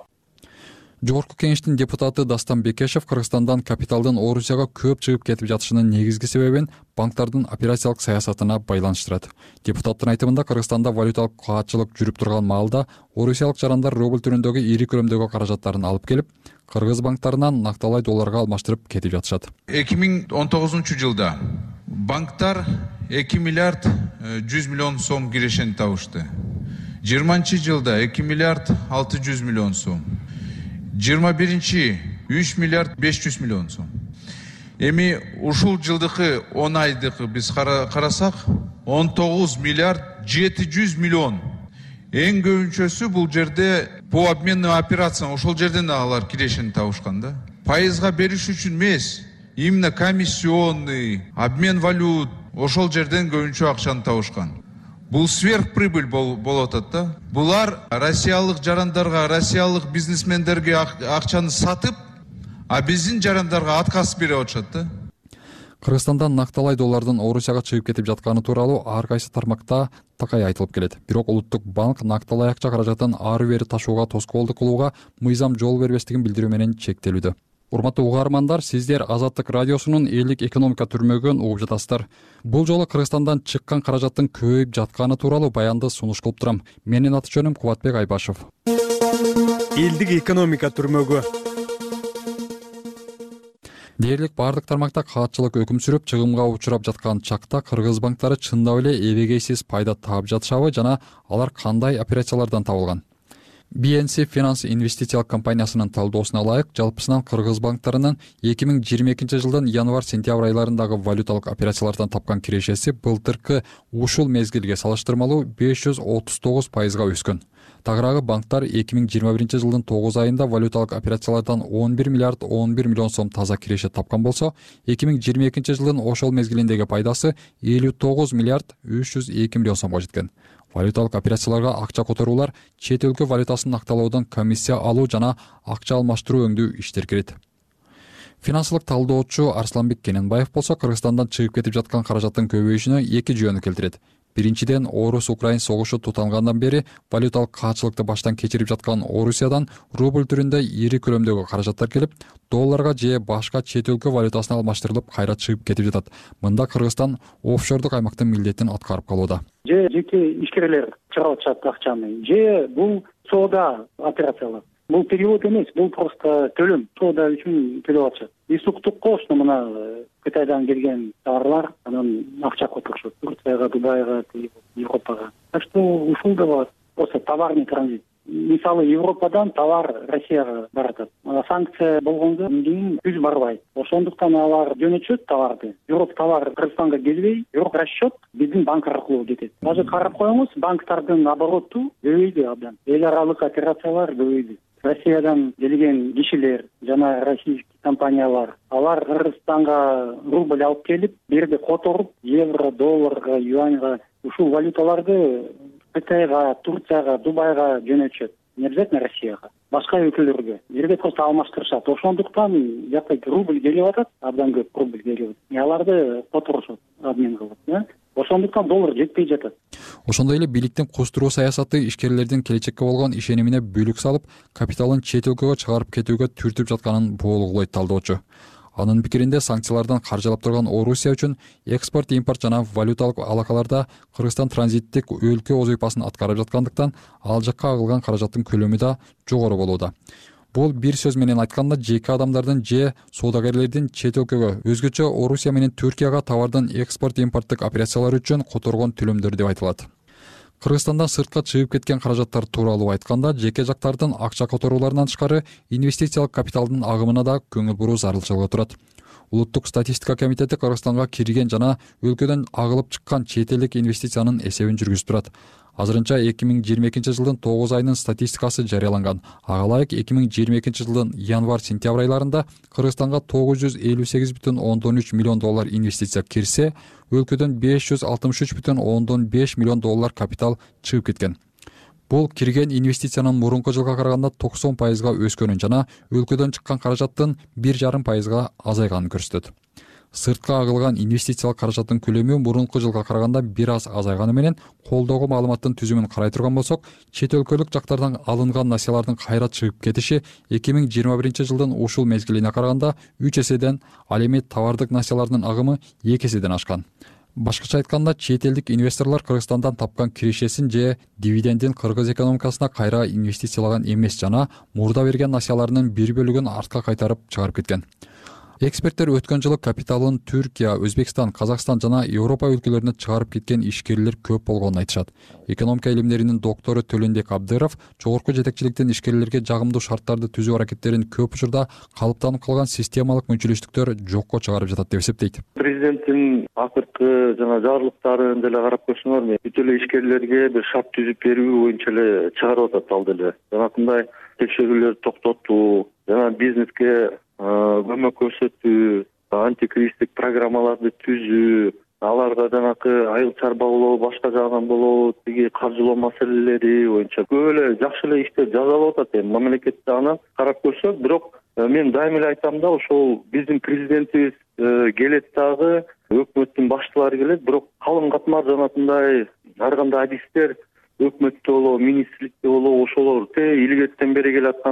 Жогорку кеңештин депутаты Дастан Бекешев Кыргызстандан капиталдын Орусияга көп чыгып кетип жатышынын негизги себебин банктардын операциялык саясатына байланыштырат. Депутаттын айтымында Кыргызстанда валюталык каатчылык жүрүп турган маалда орусиялык жарандар рубль түрүндөгү ири көлөмдөгү каражаттарын алып келип, кыргыз банктарынан накталай долларга алмаштырып кетип жатышат. эки миң он тогузунчу жылда банктар эки миллиард жүз миллион сом кирешени табышты. жыйырманчы жылда эки миллиард алты жүз миллион сом. жыйырма биринчи үч миллиард беш жүз миллион сом. Эми ушул жылдыкы он айдыкы биз карасак он тогуз миллиард жети жүз миллион. Эң көбүнчөсү бул жерде по обменным операциям ошол жерден алар кирешени табышкан да. Пайызга бериш үчүн эмес, именно комиссионный, обмен валют ошол жерден көбүнчө акчаны табышкан. Бул сверхприбыль болуп атат да. Булар россиялык жарандарга, россиялык бизнесмендерге акчаны сатып, а биздин жарандарга отказ берип атышат да. Кыргызстандан накталай доллардын Орусияга чыгып кетип жатканы тууралуу ар кайсы тармакта такай айтылып келет. Бирок Улуттук банк накталай акча каражатын ары бери ташууга тоскоолдук кылууга мыйзам жол бербестигин билдирүү менен чектелүүдө. Урматтуу угармандар, сиздер Азаттык радиосунун элдик экономика түрмөгүн угуп жатасыздар. Бул жолу Кыргызстандан чыккан каражаттын көбөйүп жатканы тууралуу баянды сунуш кылып турам. Менин аты жөнүм Кубатбек Айбашев. Элдик экономика түрмөгү. Дээрлик бардык тармакта каатчылык өкүм сүрүп, чыгымга учурап жаткан чакта кыргыз банктары чындап эле эбегейсиз пайда таап жатышабы жана алар кандай операциялардан табылган? би эн си Finance инвестициялык компаниясынын талдоосуна ылайык, жалпысынан кыргыз банктарынын эки миң жыйырма экинчи жылдын январь-сентябрь айларындагы валюталык операциялардан тапкан кирешеси былтыркы ушул мезгилге салыштырмалуу беш жүз отуз тогуз пайызга өскөн. Тагыраагы банктар эки миң жыйырма биринчи жылдын тогуз айында валюталык операциялардан он бир миллиард он бир миллион сом таза киреше тапкан болсо, эки миң жыйырма экинчи жылдын ошол мезгилиндеги пайдасы элүү тогуз миллиард үч жүз эки миллион сомго жеткен. Валюталык операцияларга акча которуулар, чет өлкө валютасын акталоодон комиссия алуу жана акча алмаштыруу өңдүү иштер кирет. Финансылык талдоочу Арсланбек Кененбаев болсо, Кыргызстандан чыгып кетип жаткан каражаттын көбөйүшүнө эки жөнү келтирет. Биринчиден, Орус-Украин согушу тутангандан бери валюталык каатчылыкты баштан кечирип жаткан Орусиядан рубль түрүндө ири көлөмдөгү каражаттар келип, долларга же башка чет өлкө валютасына алмаштырылып кайра чыгып кетип жатат. Мында Кыргызстан офшордук аймактын милдетин аткарып калууда. Же жеке ишкерлер чыгарып атышат акчаны, же бул соода операциялар. Бул перевод эмес, бул просто төлөм. Соода үчүн төлөп атышат. Исуктукко ошо мына Кытайдан келген товарлар, анан акча которушат. Турцияга, Дубайга, Европага. Так что ушул да бар. Просто товарный транзит. Мисалы Европадан товар Россияга баратат. Санкция болгондон кийин түз барбайт. Ошондуктан алар жөнөтүшөт товарды. Бирок товар Кыргызстанга келбей, бирок расчет биздин банк аркылуу кетет. Азыр карап коюңуз, банктардын обороту көбөйдү абдан. Эл аралык операциялар көбөйдү. Россиядан келген кишилер жана российский компаниялар, алар Кыргызстанга рубль алып келип, бул жерде которуп, евро, долларга, юаньга ушул валюталарды Кытайга, Турцияга, Дубайга жөнөтүшөт. Не обязательно Россияга, башка өлкөлөргө. Бул жерде просто алмаштырышат. Ошондуктан жакта рубль келип атат, абдан көп рубль келип атат. Аларды которушат, обмен кылып, да? Ошондуктан доллар жетпей жатат. Ошондой эле бийликтин кустуруу саясаты ишкерлердин келечекке болгон ишенимине бүлүк салып, капиталын чет өлкөгө чыгарып кетүүгө түртүп жатканын боолугулайт талдоочу. Анын пикиринде, санкциялардан каржылап турган Орусия үчүн экспорт, импорт жана валюталык алакаларда Кыргызстан транзиттик өлкө вазыйфасын аткарып жаткандыктан, ал жакка агылган каражаттын көлөмү да жогору болууда. Бул бир сөз менен айтканда жеке адамдардын же соодагерлердин чет өлкөгө, өзгөчө Орусия менен Түркияга товардын экспорт, импорттук операциялары үчүн которгон төлөмдөр деп айтылат. Кыргызстандан сыртка чыгып кеткен каражаттар тууралуу айтканда, жеке жактардын акча которууларынан тышкары инвестициялык капиталдын агымына да көңүл буруу зарылчылыгы турат. Улуттук статистика комитети Кыргызстанга кирген жана өлкөдөн агылып чыккан чет элдик инвестициянын эсебин жүргүзүп турат. Азырынча эки миң жыйырма экинчи жылдын тогуз айынын статистикасы жарыяланган. Ага ылайык эки миң жыйырма экинчи жылдын январь-сентябрь айларында Кыргызстанга тогуз жүз элүү сегиз бүтүн ондон үч миллион доллар инвестиция кирсе, өлкөдөн беш жүз алтымыш үч бүтүн ондон беш миллион доллар капитал чыгып кеткен. Бул кирген инвестициянын мурунку жылга караганда токсон пайызга өскөнүн жана өлкөдөн чыккан каражаттын бир жарым пайызга азайганын көрсөтөт. Сыртка агылган инвестициялык каражаттын көлөмү мурунку жылга караганда бир аз азайганы менен, колдогу маалыматтын түзүмүн карай турган болсок, чет өлкөлүк жактардан алынган насиялардын кайра чыгып кетиши эки миң жыйырма биринчи жылдын ушул мезгилине караганда үч эседен, ал эми товардык насиялардын агымы эки эседен ашкан. Башкача айтканда, чет элдик инвесторлор Кыргызстандан тапкан кирешесин же дивидендин кыргыз экономикасына кайра инвестициялаган эмес жана мурда берген насияларынын бир бөлүгүн артка кайтарып чыгарып кеткен. Эксперттер өткөн жылы капиталын Түркия, Өзбекстан, Казакстан жана Европа өлкөлөрүнө чыгарып кеткен ишкерлер көп болгонун айтышат. Экономика илимдеринин доктору Төлөнбек Абдыров жогорку жетекчиликтин ишкерлерге жагымдуу шарттарды түзүү аракеттерин көп учурда калыптанып калган системалык мүнчүлүштүктөр жокко чыгарып жатат деп эсептейт. Президенттин акыркы жана жарлыктарын деле карап көрсөңөр, бүт эле ишкерлерге бир шарт түзүп берүү боюнча эле чыгарып атат ал деле. Жанакындай текшерүүлөрдү токтотуу жана бизнеске көмөк көрсөтүү, антикризистик программаларды түзүү, аларга жанакы айыл чарба болобу, башка жагынан болобу, тиги каржылоо маселелери боюнча көп эле жакшы эле иштер жасалып атат. Эми мамлекетте аны карап көрсөк, бирок мен дайыма эле айтам да, ошол биздин президентибиз келет дагы, өкмөттүн башчылары келет, бирок калың катмар жанакындай ар кандай адистер өкмөттө болобу, министрликте болобу, ошолор те илгертен бери келаткан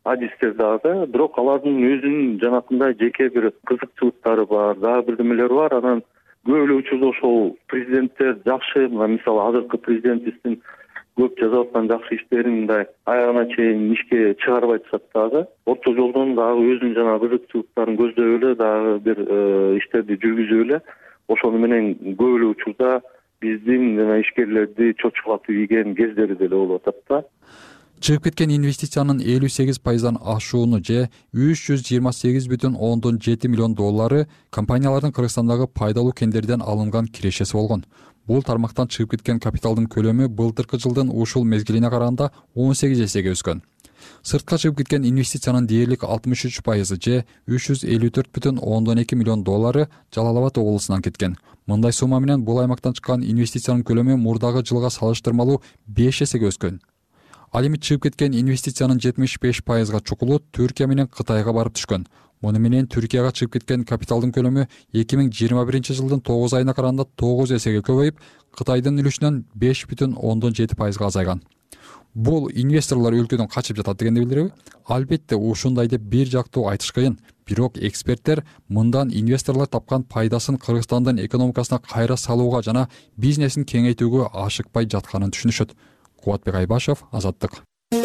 адистер дагы, бирок алардын өзүнүн жанакындай жеке бир кызыкчылыктары бар, дагы бирдемелери бар. Анан көп эле учурда ошол президенттер жакшы, мисалы азыркы президентибиздин көп жасап аткан жакшы иштерин мындай аягына чейин ишке чыгарбай атышат дагы. Орто жолдон дагы өзүнүн жана кызыкчылыктарын көздөп эле дагы бир иштерди жүргүзүп эле ошону менен көп эле учурда биздин жана ишкерлерди чочулатып ийген кездери деле болуп атат да. Чыгып кеткен инвестициянын элүү сегиз пайыздан ашууну же үч жүз жыйырма сегиз бүтүн ондон жети миллион доллары компаниялардын Кыргызстандагы пайдалуу кендерден алынган кирешеси болгон. Бул тармактан чыгып кеткен капиталдын көлөмү былтыркы жылдын ушул мезгилине караганда он сегиз эсеге өскөн. Сыртка чыгып кеткен инвестициянын дээрлик алтымыш үч пайызы же үч жүз элүү төрт бүтүн ондон эки миллион доллары Жалал Абад облусунан кеткен. Мындай сумма менен бул аймактан чыккан инвестициянын көлөмү мурдагы жылга салыштырмалуу беш эсеге өскөн. Ал эми чыгып кеткен инвестициянын жетимиш беш пайызга чукулу Түркия менен Кытайга барып түшкөн. Муну менен Түркияга чыгып кеткен капиталдын көлөмү эки миң жыйырма биринчи жылдын тогуз айына караганда тогуз эсеге көбөйүп, Кытайдын үлүшүнөн беш бүтүн ондон жети пайызга азайган. Бул инвесторлор өлкөдөн качып жатат дегенди билдиреби? Албетте ушундай деп бир жактуу айтыш кыйын. Бирок эксперттер мындан инвесторлор тапкан пайдасын Кыргызстандын экономикасына кайра салууга жана бизнесин кеңейтүүгө ашыкпай жатканын түшүнүшөт. Кубатбек Айбашев, Азаттык.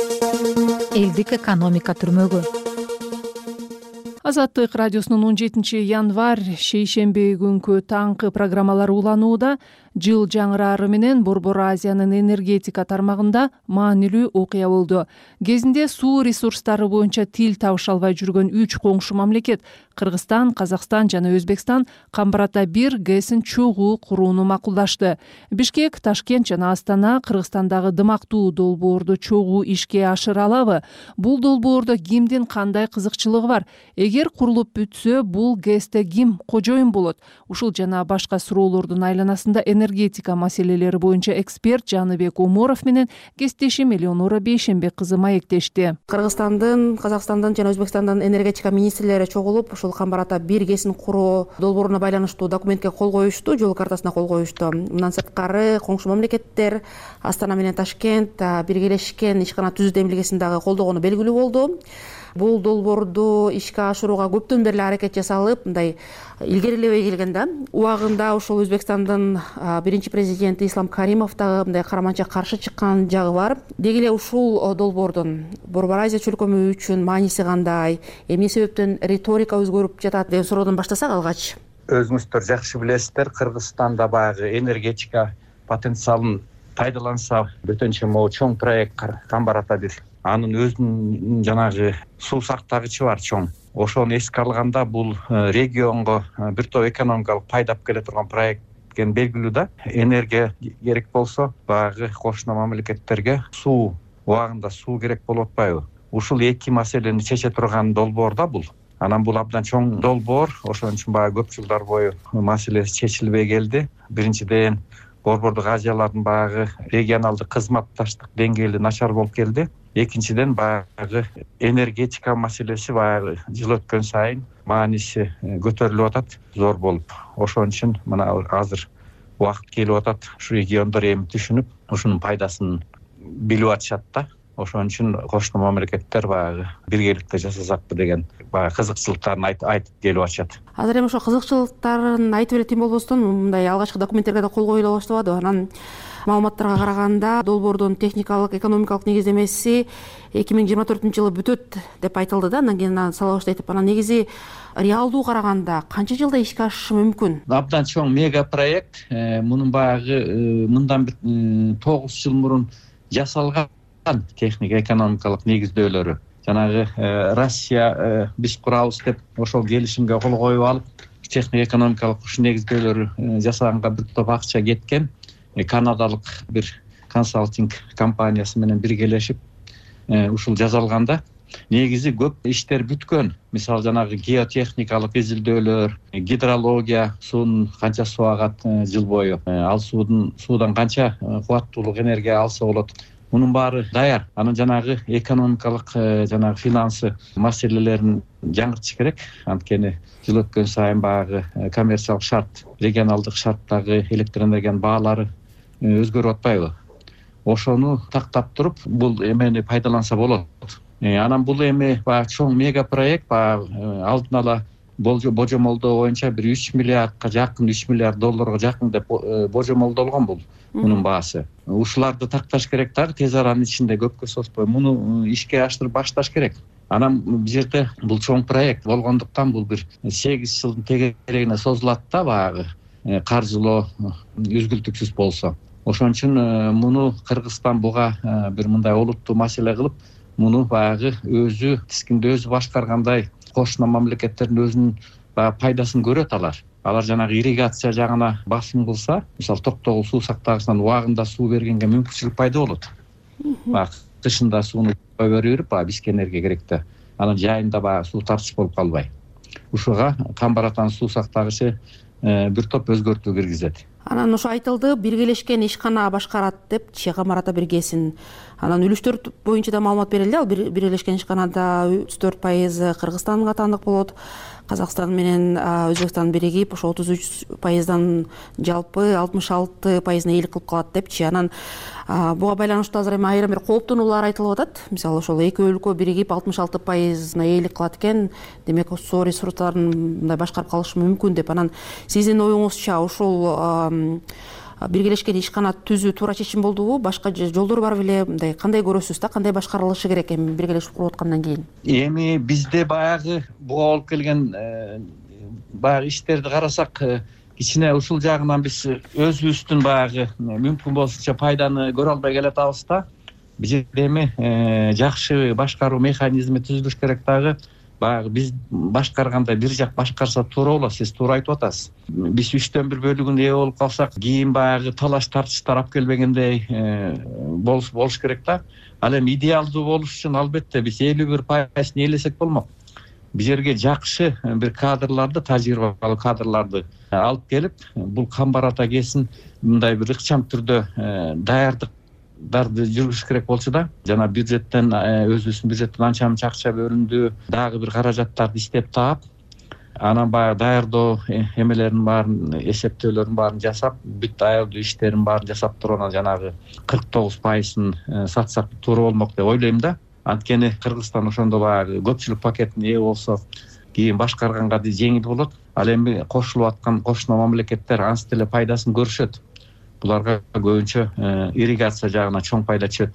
Элдик экономика түрмөгү. Азаттык радиосунун он жетинчи январь шейшемби күнкү таңкы программалары уланууда. Жыл жаңырары менен Борбор Азиянын энергетика тармагында маанилүү окуя болду. Кезинде суу ресурстары боюнча тил табыша албай жүргөн үч коңшу мамлекет Кыргызстан, Казакстан жана Өзбекстан Камбарата бир ГЭСин чогуу курууну макулдашты. Бишкек, Ташкент жана Астана Кыргызстандагы дымактуу долбоорду чогуу ишке ашыра алабы? Бул долбоордо кимдин кандай кызыкчылыгы бар? Эгер курулуп бүтсө, бул ГЭСте ким кожоюн болот? Ушул жана башка суроолордун айланасында энергетика маселелери боюнча эксперт Жаныбек Оморов менен кесиптешим Элеонора Бейшенбек кызы маектешти. Кыргызстандын, Казакстандын жана Өзбекстандын энергетика министрлери чогулуп ушул Камбарата бир ГЭСин куруу долбооруна байланыштуу документке кол коюшту, жол картасына кол коюшту. Мындан сырткары коңшу мамлекеттер Астана менен Ташкент биргелешкен ишкана түзүү демилгесин дагы колдогону белгилүү болду. Бул долбоорду ишке ашырууга көптөн бери аракет жасалып, мындай илгерилебей келген да. Убагында ошол Өзбекстандын биринчи президенти Ислам Каримов дагы мындай караманча каршы чыккан жагы бар. Деги эле ушул долбоордун Борбор Азия чөлкөмү үчүн мааниси кандай, эмне себептен риторика өзгөрүп жатат деген суроодон баштасак алгач. Өзүңүздөр жакшы билесиздер, Кыргызстанда баягы энергетика потенциалын пайдаланса, бөтөнчө могу чоң проект Камбарата бир. Анын өзүнүн жанагы суу сактагычы бар чоң. Ошону эске алганда бул регионго бир топ экономикалык пайдап келе турган проект экен белгилүү да. Энергия керек болсо, баягы кошуна мамлекеттерге суу убагында суу керек болуп атпайбы? Ушул эки маселени чече турган долбоор да бул. Анан бул абдан чоң долбоор, ошон үчүн баягы көп жылдар бою маселеси чечилбей келди. Биринчиден Борбордук Азиялардын баягы регионалдык кызматташтык деңгээли начар болуп келди. Экинчиден баягы энергетика маселеси баягы жыл өткөн сайын мааниси көтөрүлүп атат, зор болуп. Ошон үчүн мына азыр убакыт келип атат, ушу региондор эми түшүнүп, ушунун пайдасын билип атышат да. Ошон үчүн кошуна мамлекеттер баягы биргеликте жасасакпы деген баягы кызыкчылыктарын айтып келип атышат. Азыр эми ошо кызыкчылыктарын айтып элетим болбостон, мындай алгачкы документтерге да кол коюла баштабады. Анан маалыматтарга караганда долбоордун техникалык, экономикалык негиздемеси эки миң жыйырма төртүнчү жылы бүтөт деп айтылды да. Андан кийин сала баштайт. Анан негизи реалдуу караганда канча жылда ишке ашышы мүмкүн? Абдан чоң мега проект. Мунун баягы мындан тогуз жыл мурун жасалган техник экономикалык негиздөөлөрү. Жанагы Россия биз курабыз деп ошол келишимге кол коюп алып, техник экономикалык ушу негиздөөлөрү жасаганга бир топ акча кеткен. Канадалык бир консалтинг компаниясы менен биргелешип ушул жасалганда негизи көп иштер бүткөн. Мисалы жанагы геотехникалык изилдөөлөр, гидрология, суунун канча суу агат жыл бою, ал суудун суудан канча кубаттуулук энергия алса болот. Мунун баары даяр. Анан жанагы экономикалык жанагы финансы маселелерин жаңыртыш керек. Анткени жыл өткөн сайын баягы коммерциялык шарт, регионалдык шарттагы электр энергиянын баалары өзгөрүп атпайбы? Ошону тактап туруп, бул эмени пайдаланса болот. анан бул эми баягы чоң мега проект, баягы алдын ала божомолдоо боюнча бир үч миллиардка жакын, үч миллиард долларга жакын деп божомолдолгон бул мунун баасы. Ушуларды такташ керек дагы тез аранын ичинде, көпкө созбой муну ишке аштырып башташ керек. Анан бул жерде бул чоң проект болгондуктан бул бир сегиз жылдын тегерегине созулат да, баягы каржылоо үзгүлтүксүз болсо. Ошон үчүн муну Кыргызстан буга бир мындай олуттуу маселе кылып, муну баягы өзү тискинде өзү башкаргандай кошуна мамлекеттердин өзүнүн баягы пайдасын көрөт алар. Алар жанагы ирригация жагына басым кылса, мисалы Токтогул суу сактагычынан убагында суу бергенге мүмкүнчүлүк пайда болот. Баягы кышында сууну берип, баягы бизге энергия керек да. Анан жайында баягы суу тартыш болуп калбай. Ушуга Камбар-Атанын суу сактагычы бир топ өзгөртүү киргизет. Анан ошо айтылды, биргелешкен ишкана башкарат деп Камбар-Ата биргесин. Анан үлүштөр боюнча да маалымат берилди. Ал биргелешкен ишканада отуз төрт пайызы Кыргызстанга таандык болот. Казакстан менен Өзбекстан биригип ошо отуз үч пайыздан жалпы алтымыш алты пайызына ээлик кылып калат депчи. Анан буга байланыштуу азыр эми айрым бир кооптонуулар айтылып атат. Мисалы ошол эки өлкө биригип алтымыш алты пайызына ээлик кылат экен, демек суу ресурстарын мындай башкарып калышы мүмкүн деп. Анан сиздин оюңузча ошол биргелешкен ишкана түзүү туура чечим болдубу? Башка жолдор бар беле? Мындай кандай көрөсүз да? Кандай башкарылышы керек эми биргелешип куруп аткандан кийин? Эми бизде баягы буга болуп келген баягы иштерди карасак, кичине ушул жагынан биз өзүбүздүн баягы мүмкүн болсунча пайданы көрө албай келатабыз да. Бул жерде эми жакшы башкаруу механизми түзүлүш керек дагы. Баягы биз башкарганда бир жак башкарса туура болот, сиз туура айтып атасыз. Биз үчтөн бир бөлүгүн ээ болуп калсак, кийин баягы талаш тартыштар алып келбегендей болуш болуш керек да. Ал эми идеалдуу болуш үчүн албетте биз элүү бир пайызын ээлесек болмок. Бул жерге жакшы бир кадрларды, тажрыйбалуу кадрларды алып келип, бул Камбар-Ата КЭСин мындай бир ыкчам түрдө даярдык дарды жүргүш керек болчу да. Жана бюджеттен, өзүбүздүн бюджеттен анча мынча акча бөлүндү, дагы бир каражаттарды иштеп таап, анан баягы даярдоо эмелерин баарын, эсептөөлөрүн баарын жасап, бүт даярдоо иштерин баарын жасап туруп, анан жанагы кырк тогуз пайызын сатсак туура болмок деп ойлойм да. Анткени Кыргызстан ошондо баягы көпчүлүк пакетине ээ болсо, кийин башкарганга жеңил болот. Ал эми кошулуп аткан кошуна мамлекеттер анча деле пайдасын көрүшөт. Буларга көбүнчө ирригация жагына чоң пайда чыгат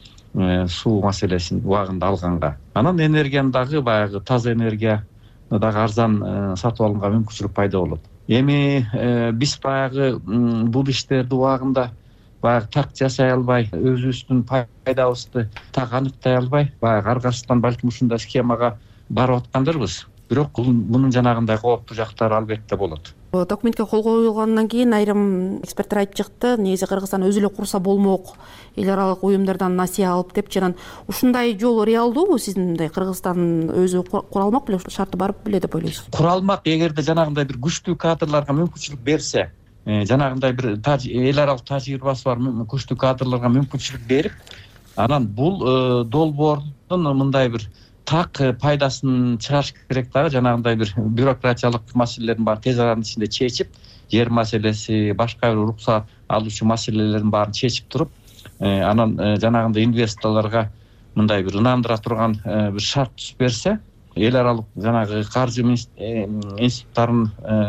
да, суу маселесин убагында алганга. Анан энергияны дагы баягы таза энергия дагы арзан сатып алганга мүмкүнчүлүк пайда болот. Эми биз баягы бул иштерди убагында баягы так жасай албай, өзүбүздүн пайдабызды так аныктай албай, баягы аркасынан балким ушундай схемага барып аткандырбыз. Бирок мунун жанагындай кооптуу жактары албетте болот. Документке кол коюлгандан кийин айрым эксперттер айтып чыкты, негизи Кыргызстан өзү эле курса болмок, эл аралык уюмдардан насыя алып деп. Жанан ушундай жол реалдуубу? Сиздин мындай Кыргызстан өзү кура алмак беле, шарты бар беле деп ойлойсуз? Кура алмак, эгерде жанагындай бир күчтүү кадрларга мүмкүнчүлүк берсе, жанагындай бир эл аралык тажрыйбасы бар күчтүү кадрларга мүмкүнчүлүк берип, анан бул долбоордун мындай бир так пайдасын чыгарыш керек дагы. Жанагындай бир бюрократиялык маселелердин баарын тез аранын ичинде чечип, жер маселеси, башка бир уруксат алуучу маселелердин баарын чечип туруп, анан жанагындай инвесторлорго мындай бир ынандыра турган бир шарт түзүп берсе, эл аралык жанагы каржы институттарын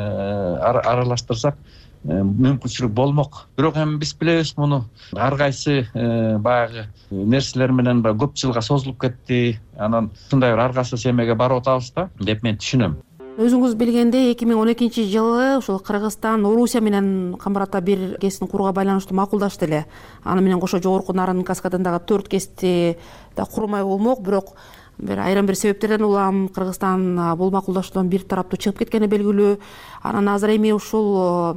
аралаштырсак мүмкүнчүлүк болмок. Бирок эми биз билебиз муну ар кайсы баягы нерселер менен көп жылга созулуп кетти. Анан ушундай бир аргасыз эмеге барып атабыз да деп мен түшүнөм. Өзүңүз билгендей, эки миң он экинчи жылы ошол Кыргызстан Орусия менен Камбар-Ата бир КЭСин курууга байланыштуу макулдашты эле. Аны менен кошо жогорку Нарын каскадындагы төрт КЭСти да курмай болмок. Бирок бир айрым бир себептерден улам Кыргызстан бул макулдашуудан бир тараптуу чыгып кеткени белгилүү. Анан азыр эми ушул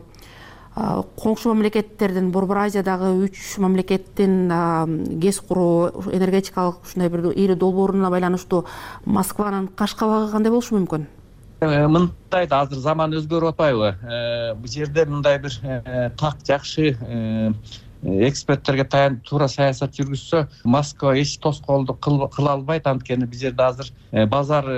коңшу мамлекеттердин, Борбор Азиядагы үч мамлекеттин КЭС куруу, энергетикалык ушундай бир ири долбооруна байланыштуу Москванын каш кабагы кандай болушу мүмкүн? Мындай да азыр заман өзгөрүп атпайбы? Бул жерде мындай бир так жакшы эксперттерге таянып туура саясат жүргүзсө, Москва эч тоскоолдук кыла албайт. Анткени бул жерде азыр базар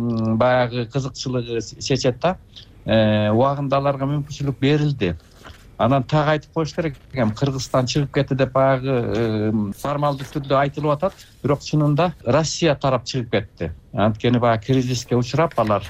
баягы кызыкчылыгы чечет да. Убагында аларга мүмкүнчүлүк берилди. Анан так айтып коюш керек эми Кыргызстан чыгып кетти деп баягы формалдуу түрдө айтылып атат, бирок чынында Россия тарап чыгып кетти. Анткени баягы кризиске учурап алар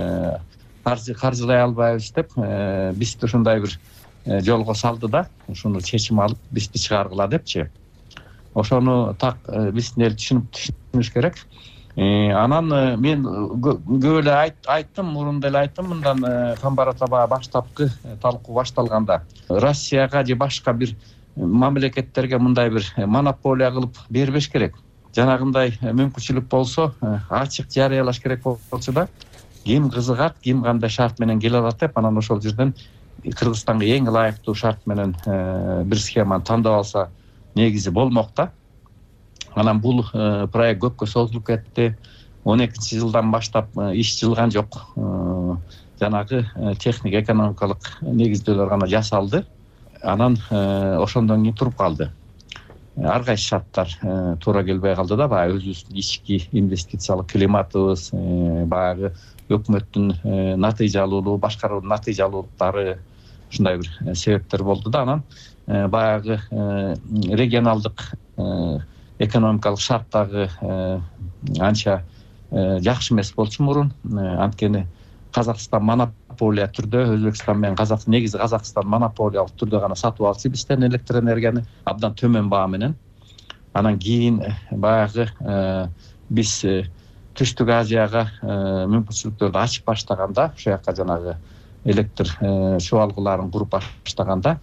каржылай албайбыз деп бизди ушундай бир жолго салды да, ушуну чечим алып бизди чыгаргыла депчи. Ошону так биздин эл түшүнүш керек. Анан мен көп эле айттым, мурунда эле айттым, мындан Камбарата баягы баштапкы талкуу башталганда Россияга же башка бир мамлекеттерге мындай бир монополия кылып бербеш керек. Жанагындай мүмкүнчүлүк болсо ачык жарыялаш керек болчу да, ким кызыгат, ким кандай шарт менен келе алат деп, анан ошол жерден Кыргызстанга эң ылайыктуу шарт менен бир схеманы тандап алса негизи болмок да. Анан бул проект көпкө созулуп кетти. он экинчи жылдан баштап иш жылган жок. Жанагы техник экономикалык негиздөөлөр гана жасалды. Анан ошондон кийин туруп калды. Ар кайсы шарттар туура келбей калды да, баягы өзүбүздүн ички инвестициялык климатыбыз, баягы өкмөттүн натыйжалуулугу, башкаруунун натыйжалуулуктары, ушундай бир себептер болду да. Анан баягы регионалдык экономикалык шарттагы анча жакшы эмес болчу мурун. Анткени Казакстан монополия түрдө, Өзбекстан менен Казакстан, негизи Казакстан монополиялык түрдө гана сатып алчу бизден электр энергияны абдан төмөн баа менен. Анан кийин баягы биз Түштүк Азияга мүмкүнчүлүктөрдү ачып баштаганда, ошол жака жанагы электр чубалгыларын куруп баштаганда,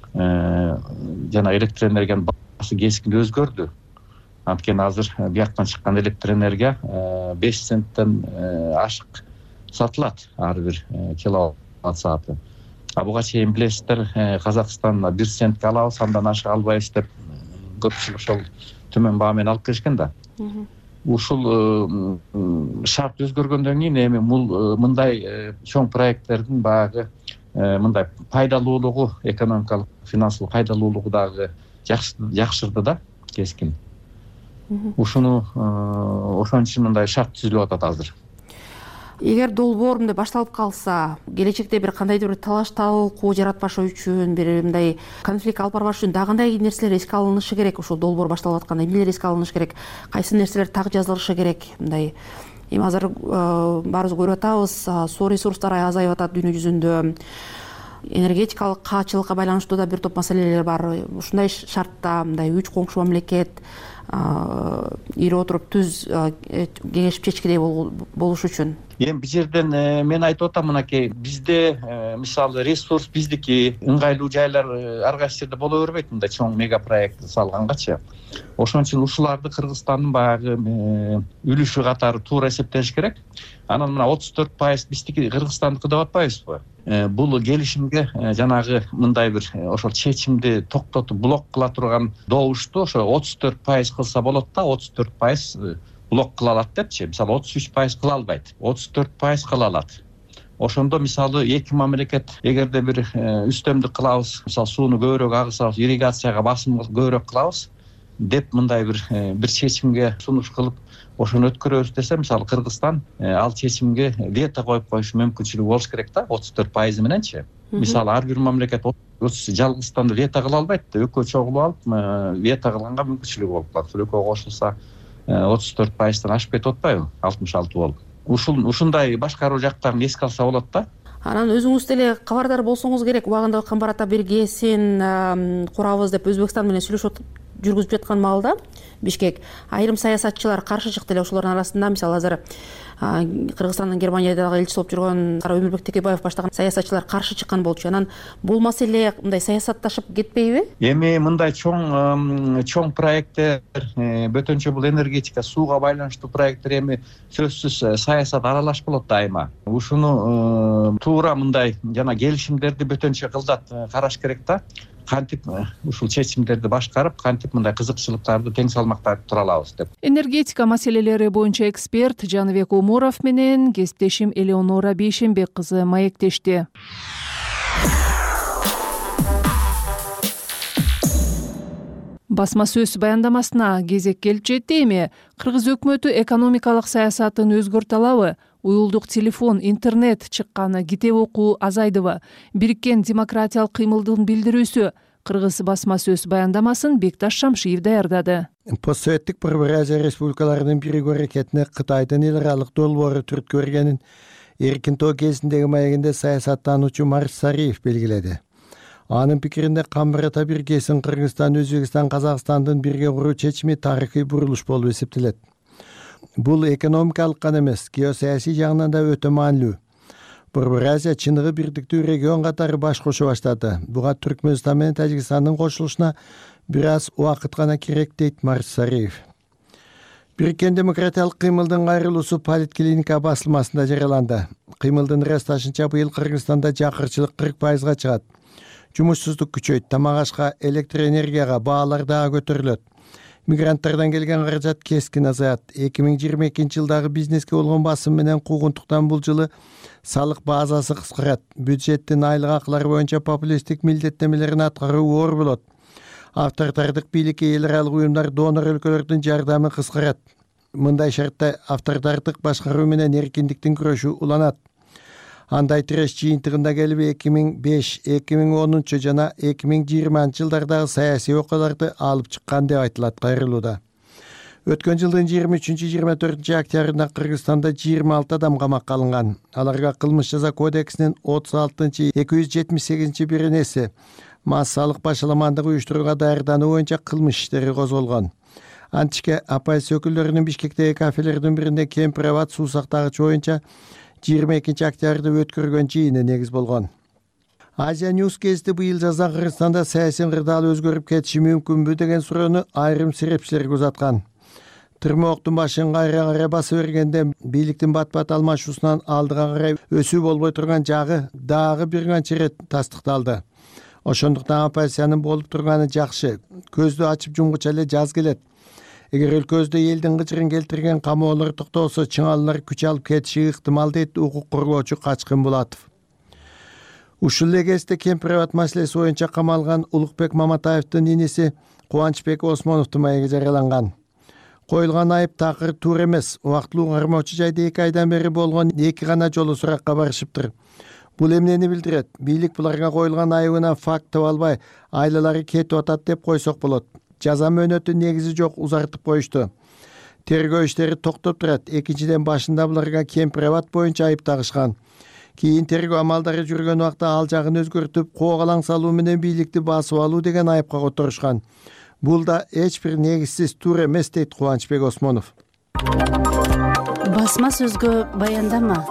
жана электр энергиянын баасы кескин өзгөрдү. Анткени азыр бияктан чыккан электр энергия беш центтен ашык сатылат ар бир киловатт сааты. А буга чейин билесиздер, Казакстан бир центке алабыз, андан ашык албайбыз деп көпчүлүк ошол төмөн баа менен алып келишкен да. Ушул шарт өзгөргөндөн кийин эми бул мындай чоң проекттердин баягы мындай пайдалуулугу, экономикалык, финансылык пайдалуулугу дагы жакшырды да, кескин. Ушуну ошон үчүн мындай шарт түзүлүп атат азыр. Эгер долбоор мындай башталып калса, келечекте бир кандайдыр бир талаш талкуу жаратпашы үчүн, бир мындай конфликт алып барбаш үчүн дагы кандай нерселер эске алынышы керек? Ушул долбоор башталып атканда эмнелер эске алынышы керек? Кайсы нерселер так жазылышы керек? Мындай эми азыр баарыбыз көрүп атабыз, суу ресурстары азайып атат дүйнө жүзүндө. Энергетикалык каачылыкка байланыштуу да бир топ маселелер бар. Ушундай шартта мындай үч коңшу мамлекет ири отуруп түз кеңешип чечкидей болуш үчүн. Эми бул жерден мен айтып атам, мынакей бизде мисалы ресурс биздики, ыңгайлуу жайлар ар кайсы жерде боло бербейт, мындай чоң мега проект салгангачы. Ошон үчүн ушуларды Кыргызстандын баягы үлүшү катары туура эсептеш керек. Анан мына отуз төрт пайыз биздики Кыргызстандыкы деп атпайбызбы? Бул келишимге жанагы мындай бир ошол чечимди токтотуп блок кыла турган добушту ошо отуз төрт пайыз кылса болот да, отуз төрт пайыз блок кыла алат депчи. Мисалы отуз үч пайыз кыла албайт, отуз төрт пайыз кыла алат. Ошондо мисалы эки мамлекет эгерде бир үстөмдүк кылабыз, мисалы сууну көбүрөөк агызабыз, ирригацияга басым көбүрөөк кылабыз деп мындай бир бир чечимге сунуш кылып ошону өткөрөбүз десе, мисалы Кыргызстан ал чечимге вето коюп коюш мүмкүнчүлүгү болуш керек да, отуз төрт пайыз мененчи. Мисалы ар бир мамлекет жалгыздан вето кыла албайт да, экөө чогулуп алып вето кылганга мүмкүнчүлүгү болуп калат. Экөө кошулса отуз төрт пайыздан ашып кетип атпайбы? алтымыш алты болуп. Ушул ушундай башкаруу жактарын эске алса болот да. Анан өзүңүз деле кабардар болсоңуз керек. Убагында Камбарата бир КСин курабыз деп Өзбекстан менен сүйлөшүп жүргүзүп жаткан маалда Бишкек айрым саясатчылар каршы чыкты эле. Ошолордун арасында мисалы азыр Кыргызстандын Германиядагы элчиси болуп жүргөн Өмүрбек Текебаев баштаган саясатчылар каршы чыккан болчу. Анан бул маселе мындай саясатташып кетпейби? Эми мындай чоң чоң проекттер, бөтөнчө бул энергетика, сууга байланыштуу проекттер эми сөзсүз саясат аралаш болот дайыма. Ушуну туура мындай жана келишимдерди бөтөнчө кылдат караш керек да. Кантип ушул чечимдерди башкарып, кантип мындай кызыкчылыктарды тең салмактап тура алабыз деп. Энергетика маселелери боюнча эксперт Жаныбек Омуров менен кесиптешим Элеонора Бейшенбек кызы маектешти. Басма сөз баяндамасына кезек келип жетти. Эми Кыргыз өкмөтү экономикалык саясатын өзгөртө алабы? уюлдук телефон, интернет чыкканы, китеп окуу азайдыбы? Бириккен демократиялык кыймылдын билдирүүсү. Кыргыз басма сөз баяндамасын Бекташ Шамшиев даярдады. Постсоветтик Бурбуразия республикаларынын биригүү аракетине Кытайдын эл аралык долбоору түрткү бергенин эркин тоо кезиндеги маегинде саясаттануучу Марс Сариев белгиледи. Анын пикиринде Камбарата биргесин Кыргызстан, Өзбекстан, Казакстандын бирге куруу чечими тарыхый бурулуш болуп эсептелет. Бул экономикалык гана эмес, геосаясий жагынан да өтө маанилүү. Бурбуразия чыныгы бирдиктүү регион катары баш кошо баштады. Буга Түркмөнстан менен Тажикстандын кошулушуна бир аз убакыт гана керек, дейт Марс Сариев. Бириккен демократиялык кыймылдын кайрылуусу Политклиника басылмасында жарыяланды. Кыймылдын ырасташынча быйыл Кыргызстанда жакырчылык кырк пайызга чыгат. Жумушсуздук күчөйт, тамак ашка, электр энергияга баалар дагы көтөрүлөт. Мигранттардан келген каражат кескин азаят. эки миң жыйырма экинчи жылдагы бизнеске болгон басым менен куугунтуктан бул жылы салык базасы кыскарат. Бюджеттин айлык акылары боюнча популисттик милдеттемелерин аткаруу оор болот. Авторитардык бийликке эл аралык уюмдар, донор өлкөлөрдүн жардамы кыскарат. Мындай шартта авторитардык башкаруу менен эркиндиктин күрөшү уланат. Андай тиреш жыйынтыгында келип эки миң беш, эки миң онунчу жана эки миң жыйырманчы жылдардагы саясий окуяларды алып чыккан деп айтылат кайрылууда. Өткөн жылдын жыйырма үчүнчү жыйырма төртүнчү октябрында Кыргызстанда жыйырма алты адам камакка алынган. Аларга кылмыш жаза кодексинин отуз алтынчы эки жүз жетимиш сегизинчи беренеси массалык башаламандык уюштурууга даярдануу боюнча кылмыш иштери козголгон. Античке АПС өкүлдөрүнүн Бишкектеги кафелердин биринде кемпир абад суу сактагыч боюнча жыйырма экинчи октябрда өткөргөн жыйыны негиз болгон. Азия News кезди быйыл жазда Кыргызстанда саясий ырдаал өзгөрүп кетиши мүмкүнбү деген суроону айрым серепчилерге узаткан. Тырмооктун башын кайра кайра баса бергенде бийликтин бат-бат алмашуусунан алдыга карай өсүү болбой турган жагы дагы бир канча ирет тастыкталды. Ошондуктан оппозициянын болуп турганы жакшы. Көздү ачып жумгуча эле жаз келет. Эгер өлкөбүздө элдин кычырын келтирген камоолор токтосо, чыңалуулар күч алып кетиши ыктымал, дейт укук коргоочу Качкын Булатов. Ушул эле кезде кемпир абад маселеси боюнча камалган Улукбек Маматаевдин иниси Кубанычбек Осмоновдун маеги жарыяланган. Коюлган айып такыр туура эмес. Убактылуу кармоочу жайда эки айдан бери болгон эки гана жолу суракка барышыптыр. Бул эмнени билдирет? Бийлик буларга коюлган айыбына факт таба албай, айлалары кетип атат деп койсок болот. Жаза мөөнөтүн негизи жок, узартып коюшту. Тергөө иштери токтоп турат. Экинчиден башында буларга кемпир абад боюнча айып тагышкан. Кийин тергөө амалдары жүргөн убакта ал жагын өзгөртүп, коогалаң салуу менен бийликти басып алуу деген айыпка которушкан. Бул да эч бир негизсиз туура эмес, дейт Кубанычбек Осмонов. Басма сөзгө баяндама.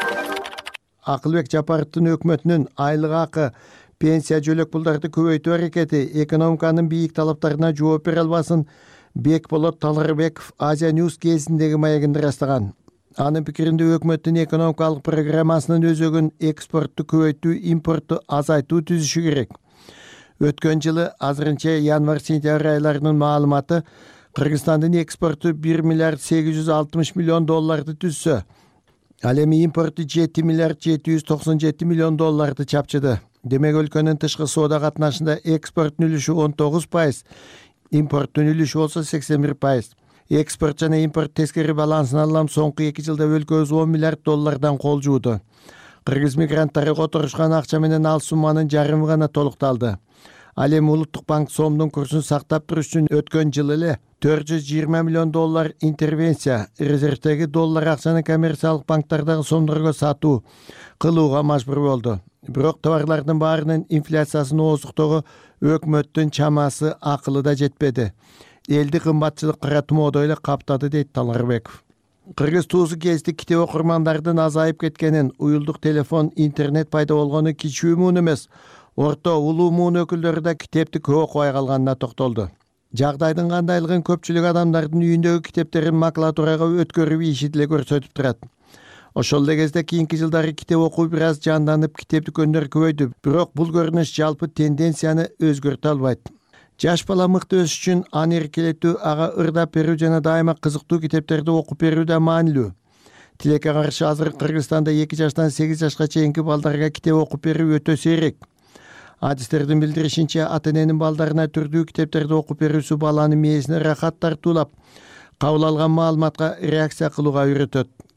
Акылбек Жапаровдун өкмөтүнүн айлык акы, пенсия жөлөк пулдарды көбөйтүү аракети экономиканын бийик талаптарына жооп бере албасын Бекболот Таларбеков Азия News кезиндеги маегинде ырастаган. Анын пикиринде өкмөттүн экономикалык программасынын өзөгүн экспортту көбөйтүү, импортту азайтуу түзүшү керек. Өткөн жылы азырынча январь-сентябрь айларынын маалыматы Кыргызстандын экспорту бир миллиард сегиз жүз алтымыш миллион долларды түзсө, ал эми импорту жети миллиард жети жүз токсон жети миллион долларды чапчыды. Демек өлкөнүн тышкы соода катнашында экспорттун үлүшү он тогуз пайыз, импорттун үлүшү болсо сексен бир пайыз. Экспорт жана импорт тескери балансын алам соңку эки жылда өлкөбүз он миллиард доллардан кол жууду. Кыргыз мигранттары которушкан акча менен ал сумманын жарымы гана толукталды. Ал эми Улуттук банк сомдун курсун сактап туруш үчүн өткөн жылы эле төрт жүз жыйырма миллион доллар интервенция, резервдеги доллар акчаны коммерциялык банктардагы сомдорго сатуу кылууга мажбур болду. Бирок товарлардын баарынын инфляциясын ооздуктоого өкмөттүн чамасы, акылы да жетпеди. Элди кымбатчылык кара тумоодой эле каптады, дейт Таларбеков. Кыргыз туузу кезде китеп окурмандардын азайып кеткенин, уюлдук телефон, интернет пайда болгону кичүү муун эмес, орто улуу муун өкүлдөрү да китепти көп окубай калганына токтолду. Жагдайдын кандайлыгын көпчүлүк адамдардын үйүндөгү китептерин макулатурага өткөрүп ийиши деле көрсөтүп турат. Ошол эле кезде кийинки жылдары китеп окуу бир аз жанданып, китеп дүкөндөр көбөйдү, бирок бул көрүнүш жалпы тенденцияны өзгөртө албайт. Жаш бала мыкты өсүш үчүн аны эркелетүү, ага ырдап берүү жана дайыма кызыктуу китептерди окуп берүү да маанилүү. Тилекке каршы азыр Кыргызстанда эки жаштан сегиз жашка чейинки балдарга китеп окуп берүү өтө сейрек. Адистердин билдиришинче, ата-эненин балдарына түрдүү китептерди окуп берүүсү баланын мээсине рахат тартуулап, кабыл алган маалыматка реакция кылууга үйрөтөт.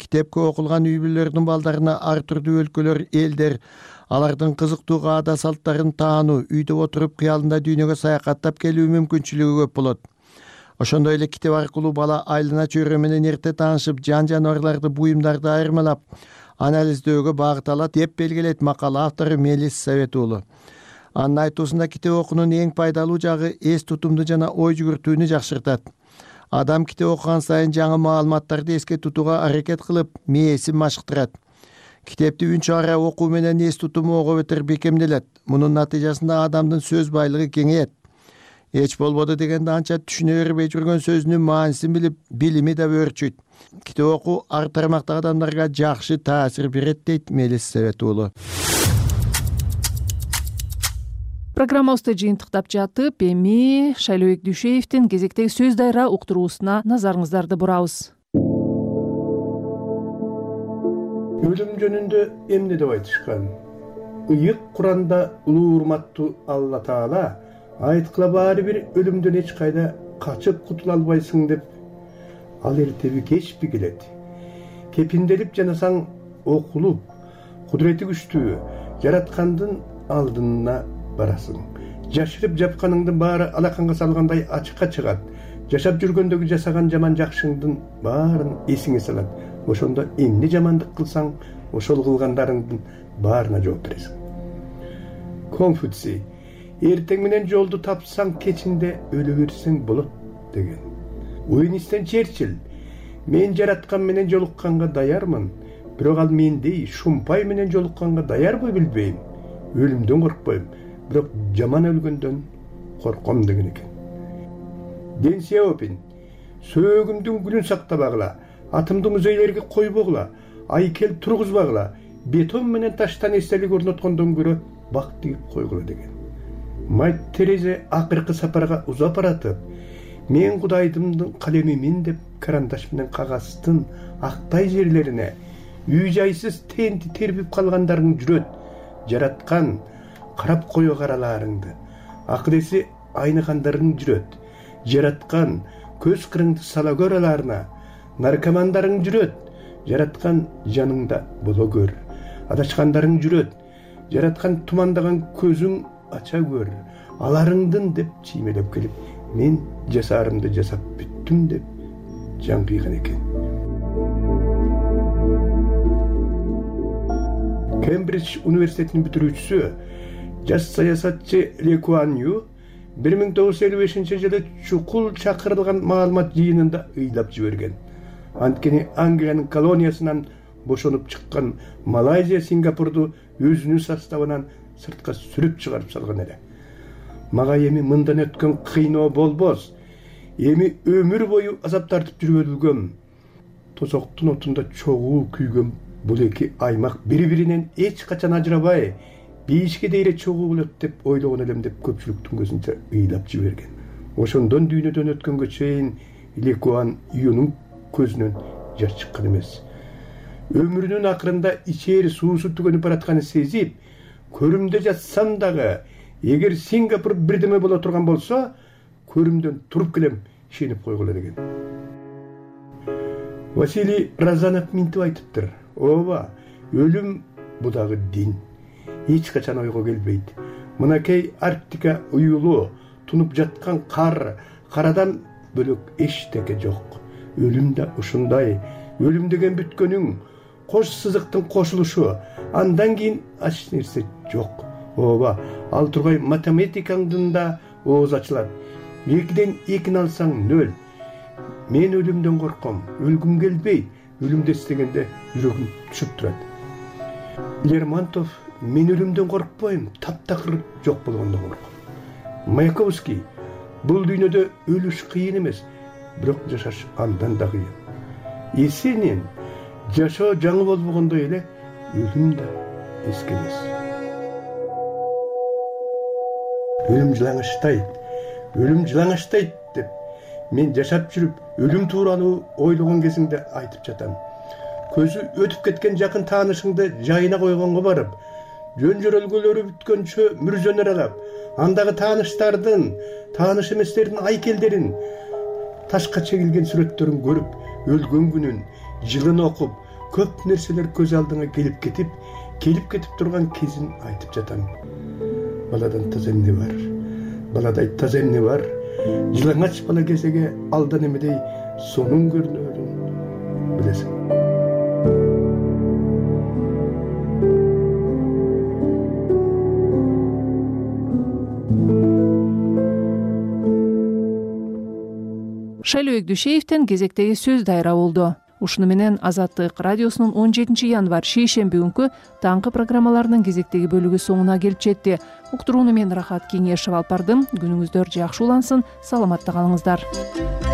китепке окулган үй бүлөлөрдүн балдарына ар түрдүү өлкөлөр, элдер, алардын кызыктуу каада салттарын таануу, үйдө отуруп кыялында дүйнөгө саякаттап келүү мүмкүнчүлүгү көп болот. Ошондой эле китеп аркылуу бала айлана чөйрө менен эрте таанышып, жан жаныбарларды, буюмдарды айырмалап анализдөөгө багыт алат деп белгилейт макала автору Мелис Совет уулу. Анын айтуусунда китеп окуунун эң пайдалуу жагы эс тутумду жана ой жүгүртүүнү жакшыртат. Адам китеп окуган сайын жаңы маалыматтарды эске тутууга аракет кылып, мээсин машыктырат. Китепти үн чыгара окуу менен эс тутуму ого бетер бекемделет. Мунун натыйжасында адамдын сөз байлыгы кеңейет. Эч болбоду дегенде анча түшүнө бербей жүргөн сөзүнүн маанисин билип, билими да өөрчүйт. Китеп окуу ар тармактагы адамдарга жакшы таасир берет дейт Мелис Совет уулу. Программабызды жыйынтыктап жатып, эми Шайлообек Дүйшеевдин кезектеги сөз дайра уктуруусуна назарыңыздарды бурабыз. Өлүм жөнүндө эмне деп айтышкан? Ыйык Куранда улуу урматтуу Алла Таала айткыла баары бир өлүмдөн эч кайда качып кутула албайсың деп, ал эртеби кечпи келет. Кепинделип жанасаң окулуп, кудурети күчтүү жараткандын алдына барасың. Жашырып жапканыңдын баары алаканга салгандай ачыкка чыгат. Жашап жүргөндөгү жасаган жаман жакшыңдын баарын эсиңе салат. Ошондо эмне жамандык кылсаң, ошол кылгандарыңдын баарына жооп бересиң. Конфуций: эртең менен жолду тапсаң, кечинде өлө берсең болот деген. Уинстон Черчилль: мен жараткан менен жолукканга даярмын, бирок ал мендей шумпай менен жолукканга даярбы билбейм. Өлүмдөн коркпойм, бирок жаман өлгөндөн корком деген экен. Дэн Сяопин: сөөгүмдүн гүлүн сактабагыла, атымды музейлерге койбогула, айкел тургузбагыла, бетон менен таштан эстелик орноткондон көрө бак тигип койгула деген. Мать Терезе акыркы сапарга узап баратып, мен Кудайдымдын калемимин деп карандаш менен кагаздын актай жерлерине үй жайсыз тенти тербип калгандарың жүрөт, жараткан карап кое караларыңды, акыреси айныгандарың жүрөт, жараткан көз кырыңды сала көраларына, наркомандарың жүрөт, жараткан жаныңда боло көр, адашкандарың жүрөт, жараткан тумандаган көзүң ача көр, аларыңдын деп чиймелеп келип, мен жасарымды жасап бүттүм деп жан кыйган экен. Кембридж университетинин бүтүрүүчүсү, жаш саясатчы Ли Куан Ю бир миң тогуз жүз элүү бешинчи жылы чукул чакырылган маалымат жыйынында ыйлап жиберген. Анткени Англиянын колониясынан бошонуп чыккан Малайзия Сингапурду өзүнүн составынан сыртка сүрүп чыгарып салган эле. Мага эми мындан өткөн кыйноо болбос, эми өмүр бою азап тартып жүргөзүлгөн, тозоктун отунда чогуу күйгөн бул эки аймак бири-биринен эч качан ажырабай, бейишке дейре чогуу болот деп ойлогон элем деп көпчүлүктүн көзүнчө ыйлап жиберген. Ошондон дүйнөдөн өткөнгө чейин Ли Куан Юнун көзүнөн жаш чыккан эмес. Өмүрүнүн акырында ичери суусу түгөнүп баратканын сезип, көрүмдө жатсам дагы, эгер Сингапур бирдеме боло турган болсо, көрүмдөн туруп келем, ишенип койгула деген. Василий Разанов минтип айтыптыр: ооба, өлүм бул дагы дин. Эч качан ойго келбейт. Мынакей Арктика уюлу, тунуп жаткан кар, карадан бөлөк эчтеке жок. Өлүм да ушундай. Өлүм деген бүткөнүң, кош сызыктын кошулушу, андан кийин ач нерсе жок. Ооба, ал тургай математикаңдын да ооз ачылат. Экиден экини алсаң нөл. Мен өлүмдөн корком, өлгүм келбейт. Өлүмдү эстегенде жүрөгүм түшүп турат. Лермонтов: мен өлүмдөн коркпойм, таптакыр жок болгондо корком. Маяковский: бул дүйнөдө өлүш кыйын эмес, бирок жашаш андан да кыйын. Есенин: жашоо жаңы болбогондой эле, өлүм да эски эмес. Өлүм жылаңаштайт, өлүм жылаңаштайт деп мен жашап жүрүп өлүм тууралуу ойлогон кезиңде айтып жатам. Көзү өтүп кеткен жакын таанышыңды жайына койгонго барып, жөн жөрөлгөлөрү бүткөнчө мүрзөнөр алап, андагы тааныштардын, тааныш эместердин айкелдерин, ташка чегилген сүрөттөрүн көрүп, өлгөн күнүн, жылын окуп, көп нерселер көз алдыңа келип кетип келип кетип турган кезин айтып жатам. Баладан таза эмне бар, баладай таза эмне бар, жылаңач бала кезеге алдан эмедей сонун көрүнөрүн билесиң. Шайлоо Дүйшеевден кезектеги сөз дайра болду. Ушуну менен Азаттык радиосунун он жетинчи январь шейшемби күнкү таңкы программаларынын кезектеги бөлүгү соңуна келип жетти. Уктурууну мен Рахат Кеңешев алып бардым. Күнүңүздөр жакшы улансын, саламатта калыңыздар.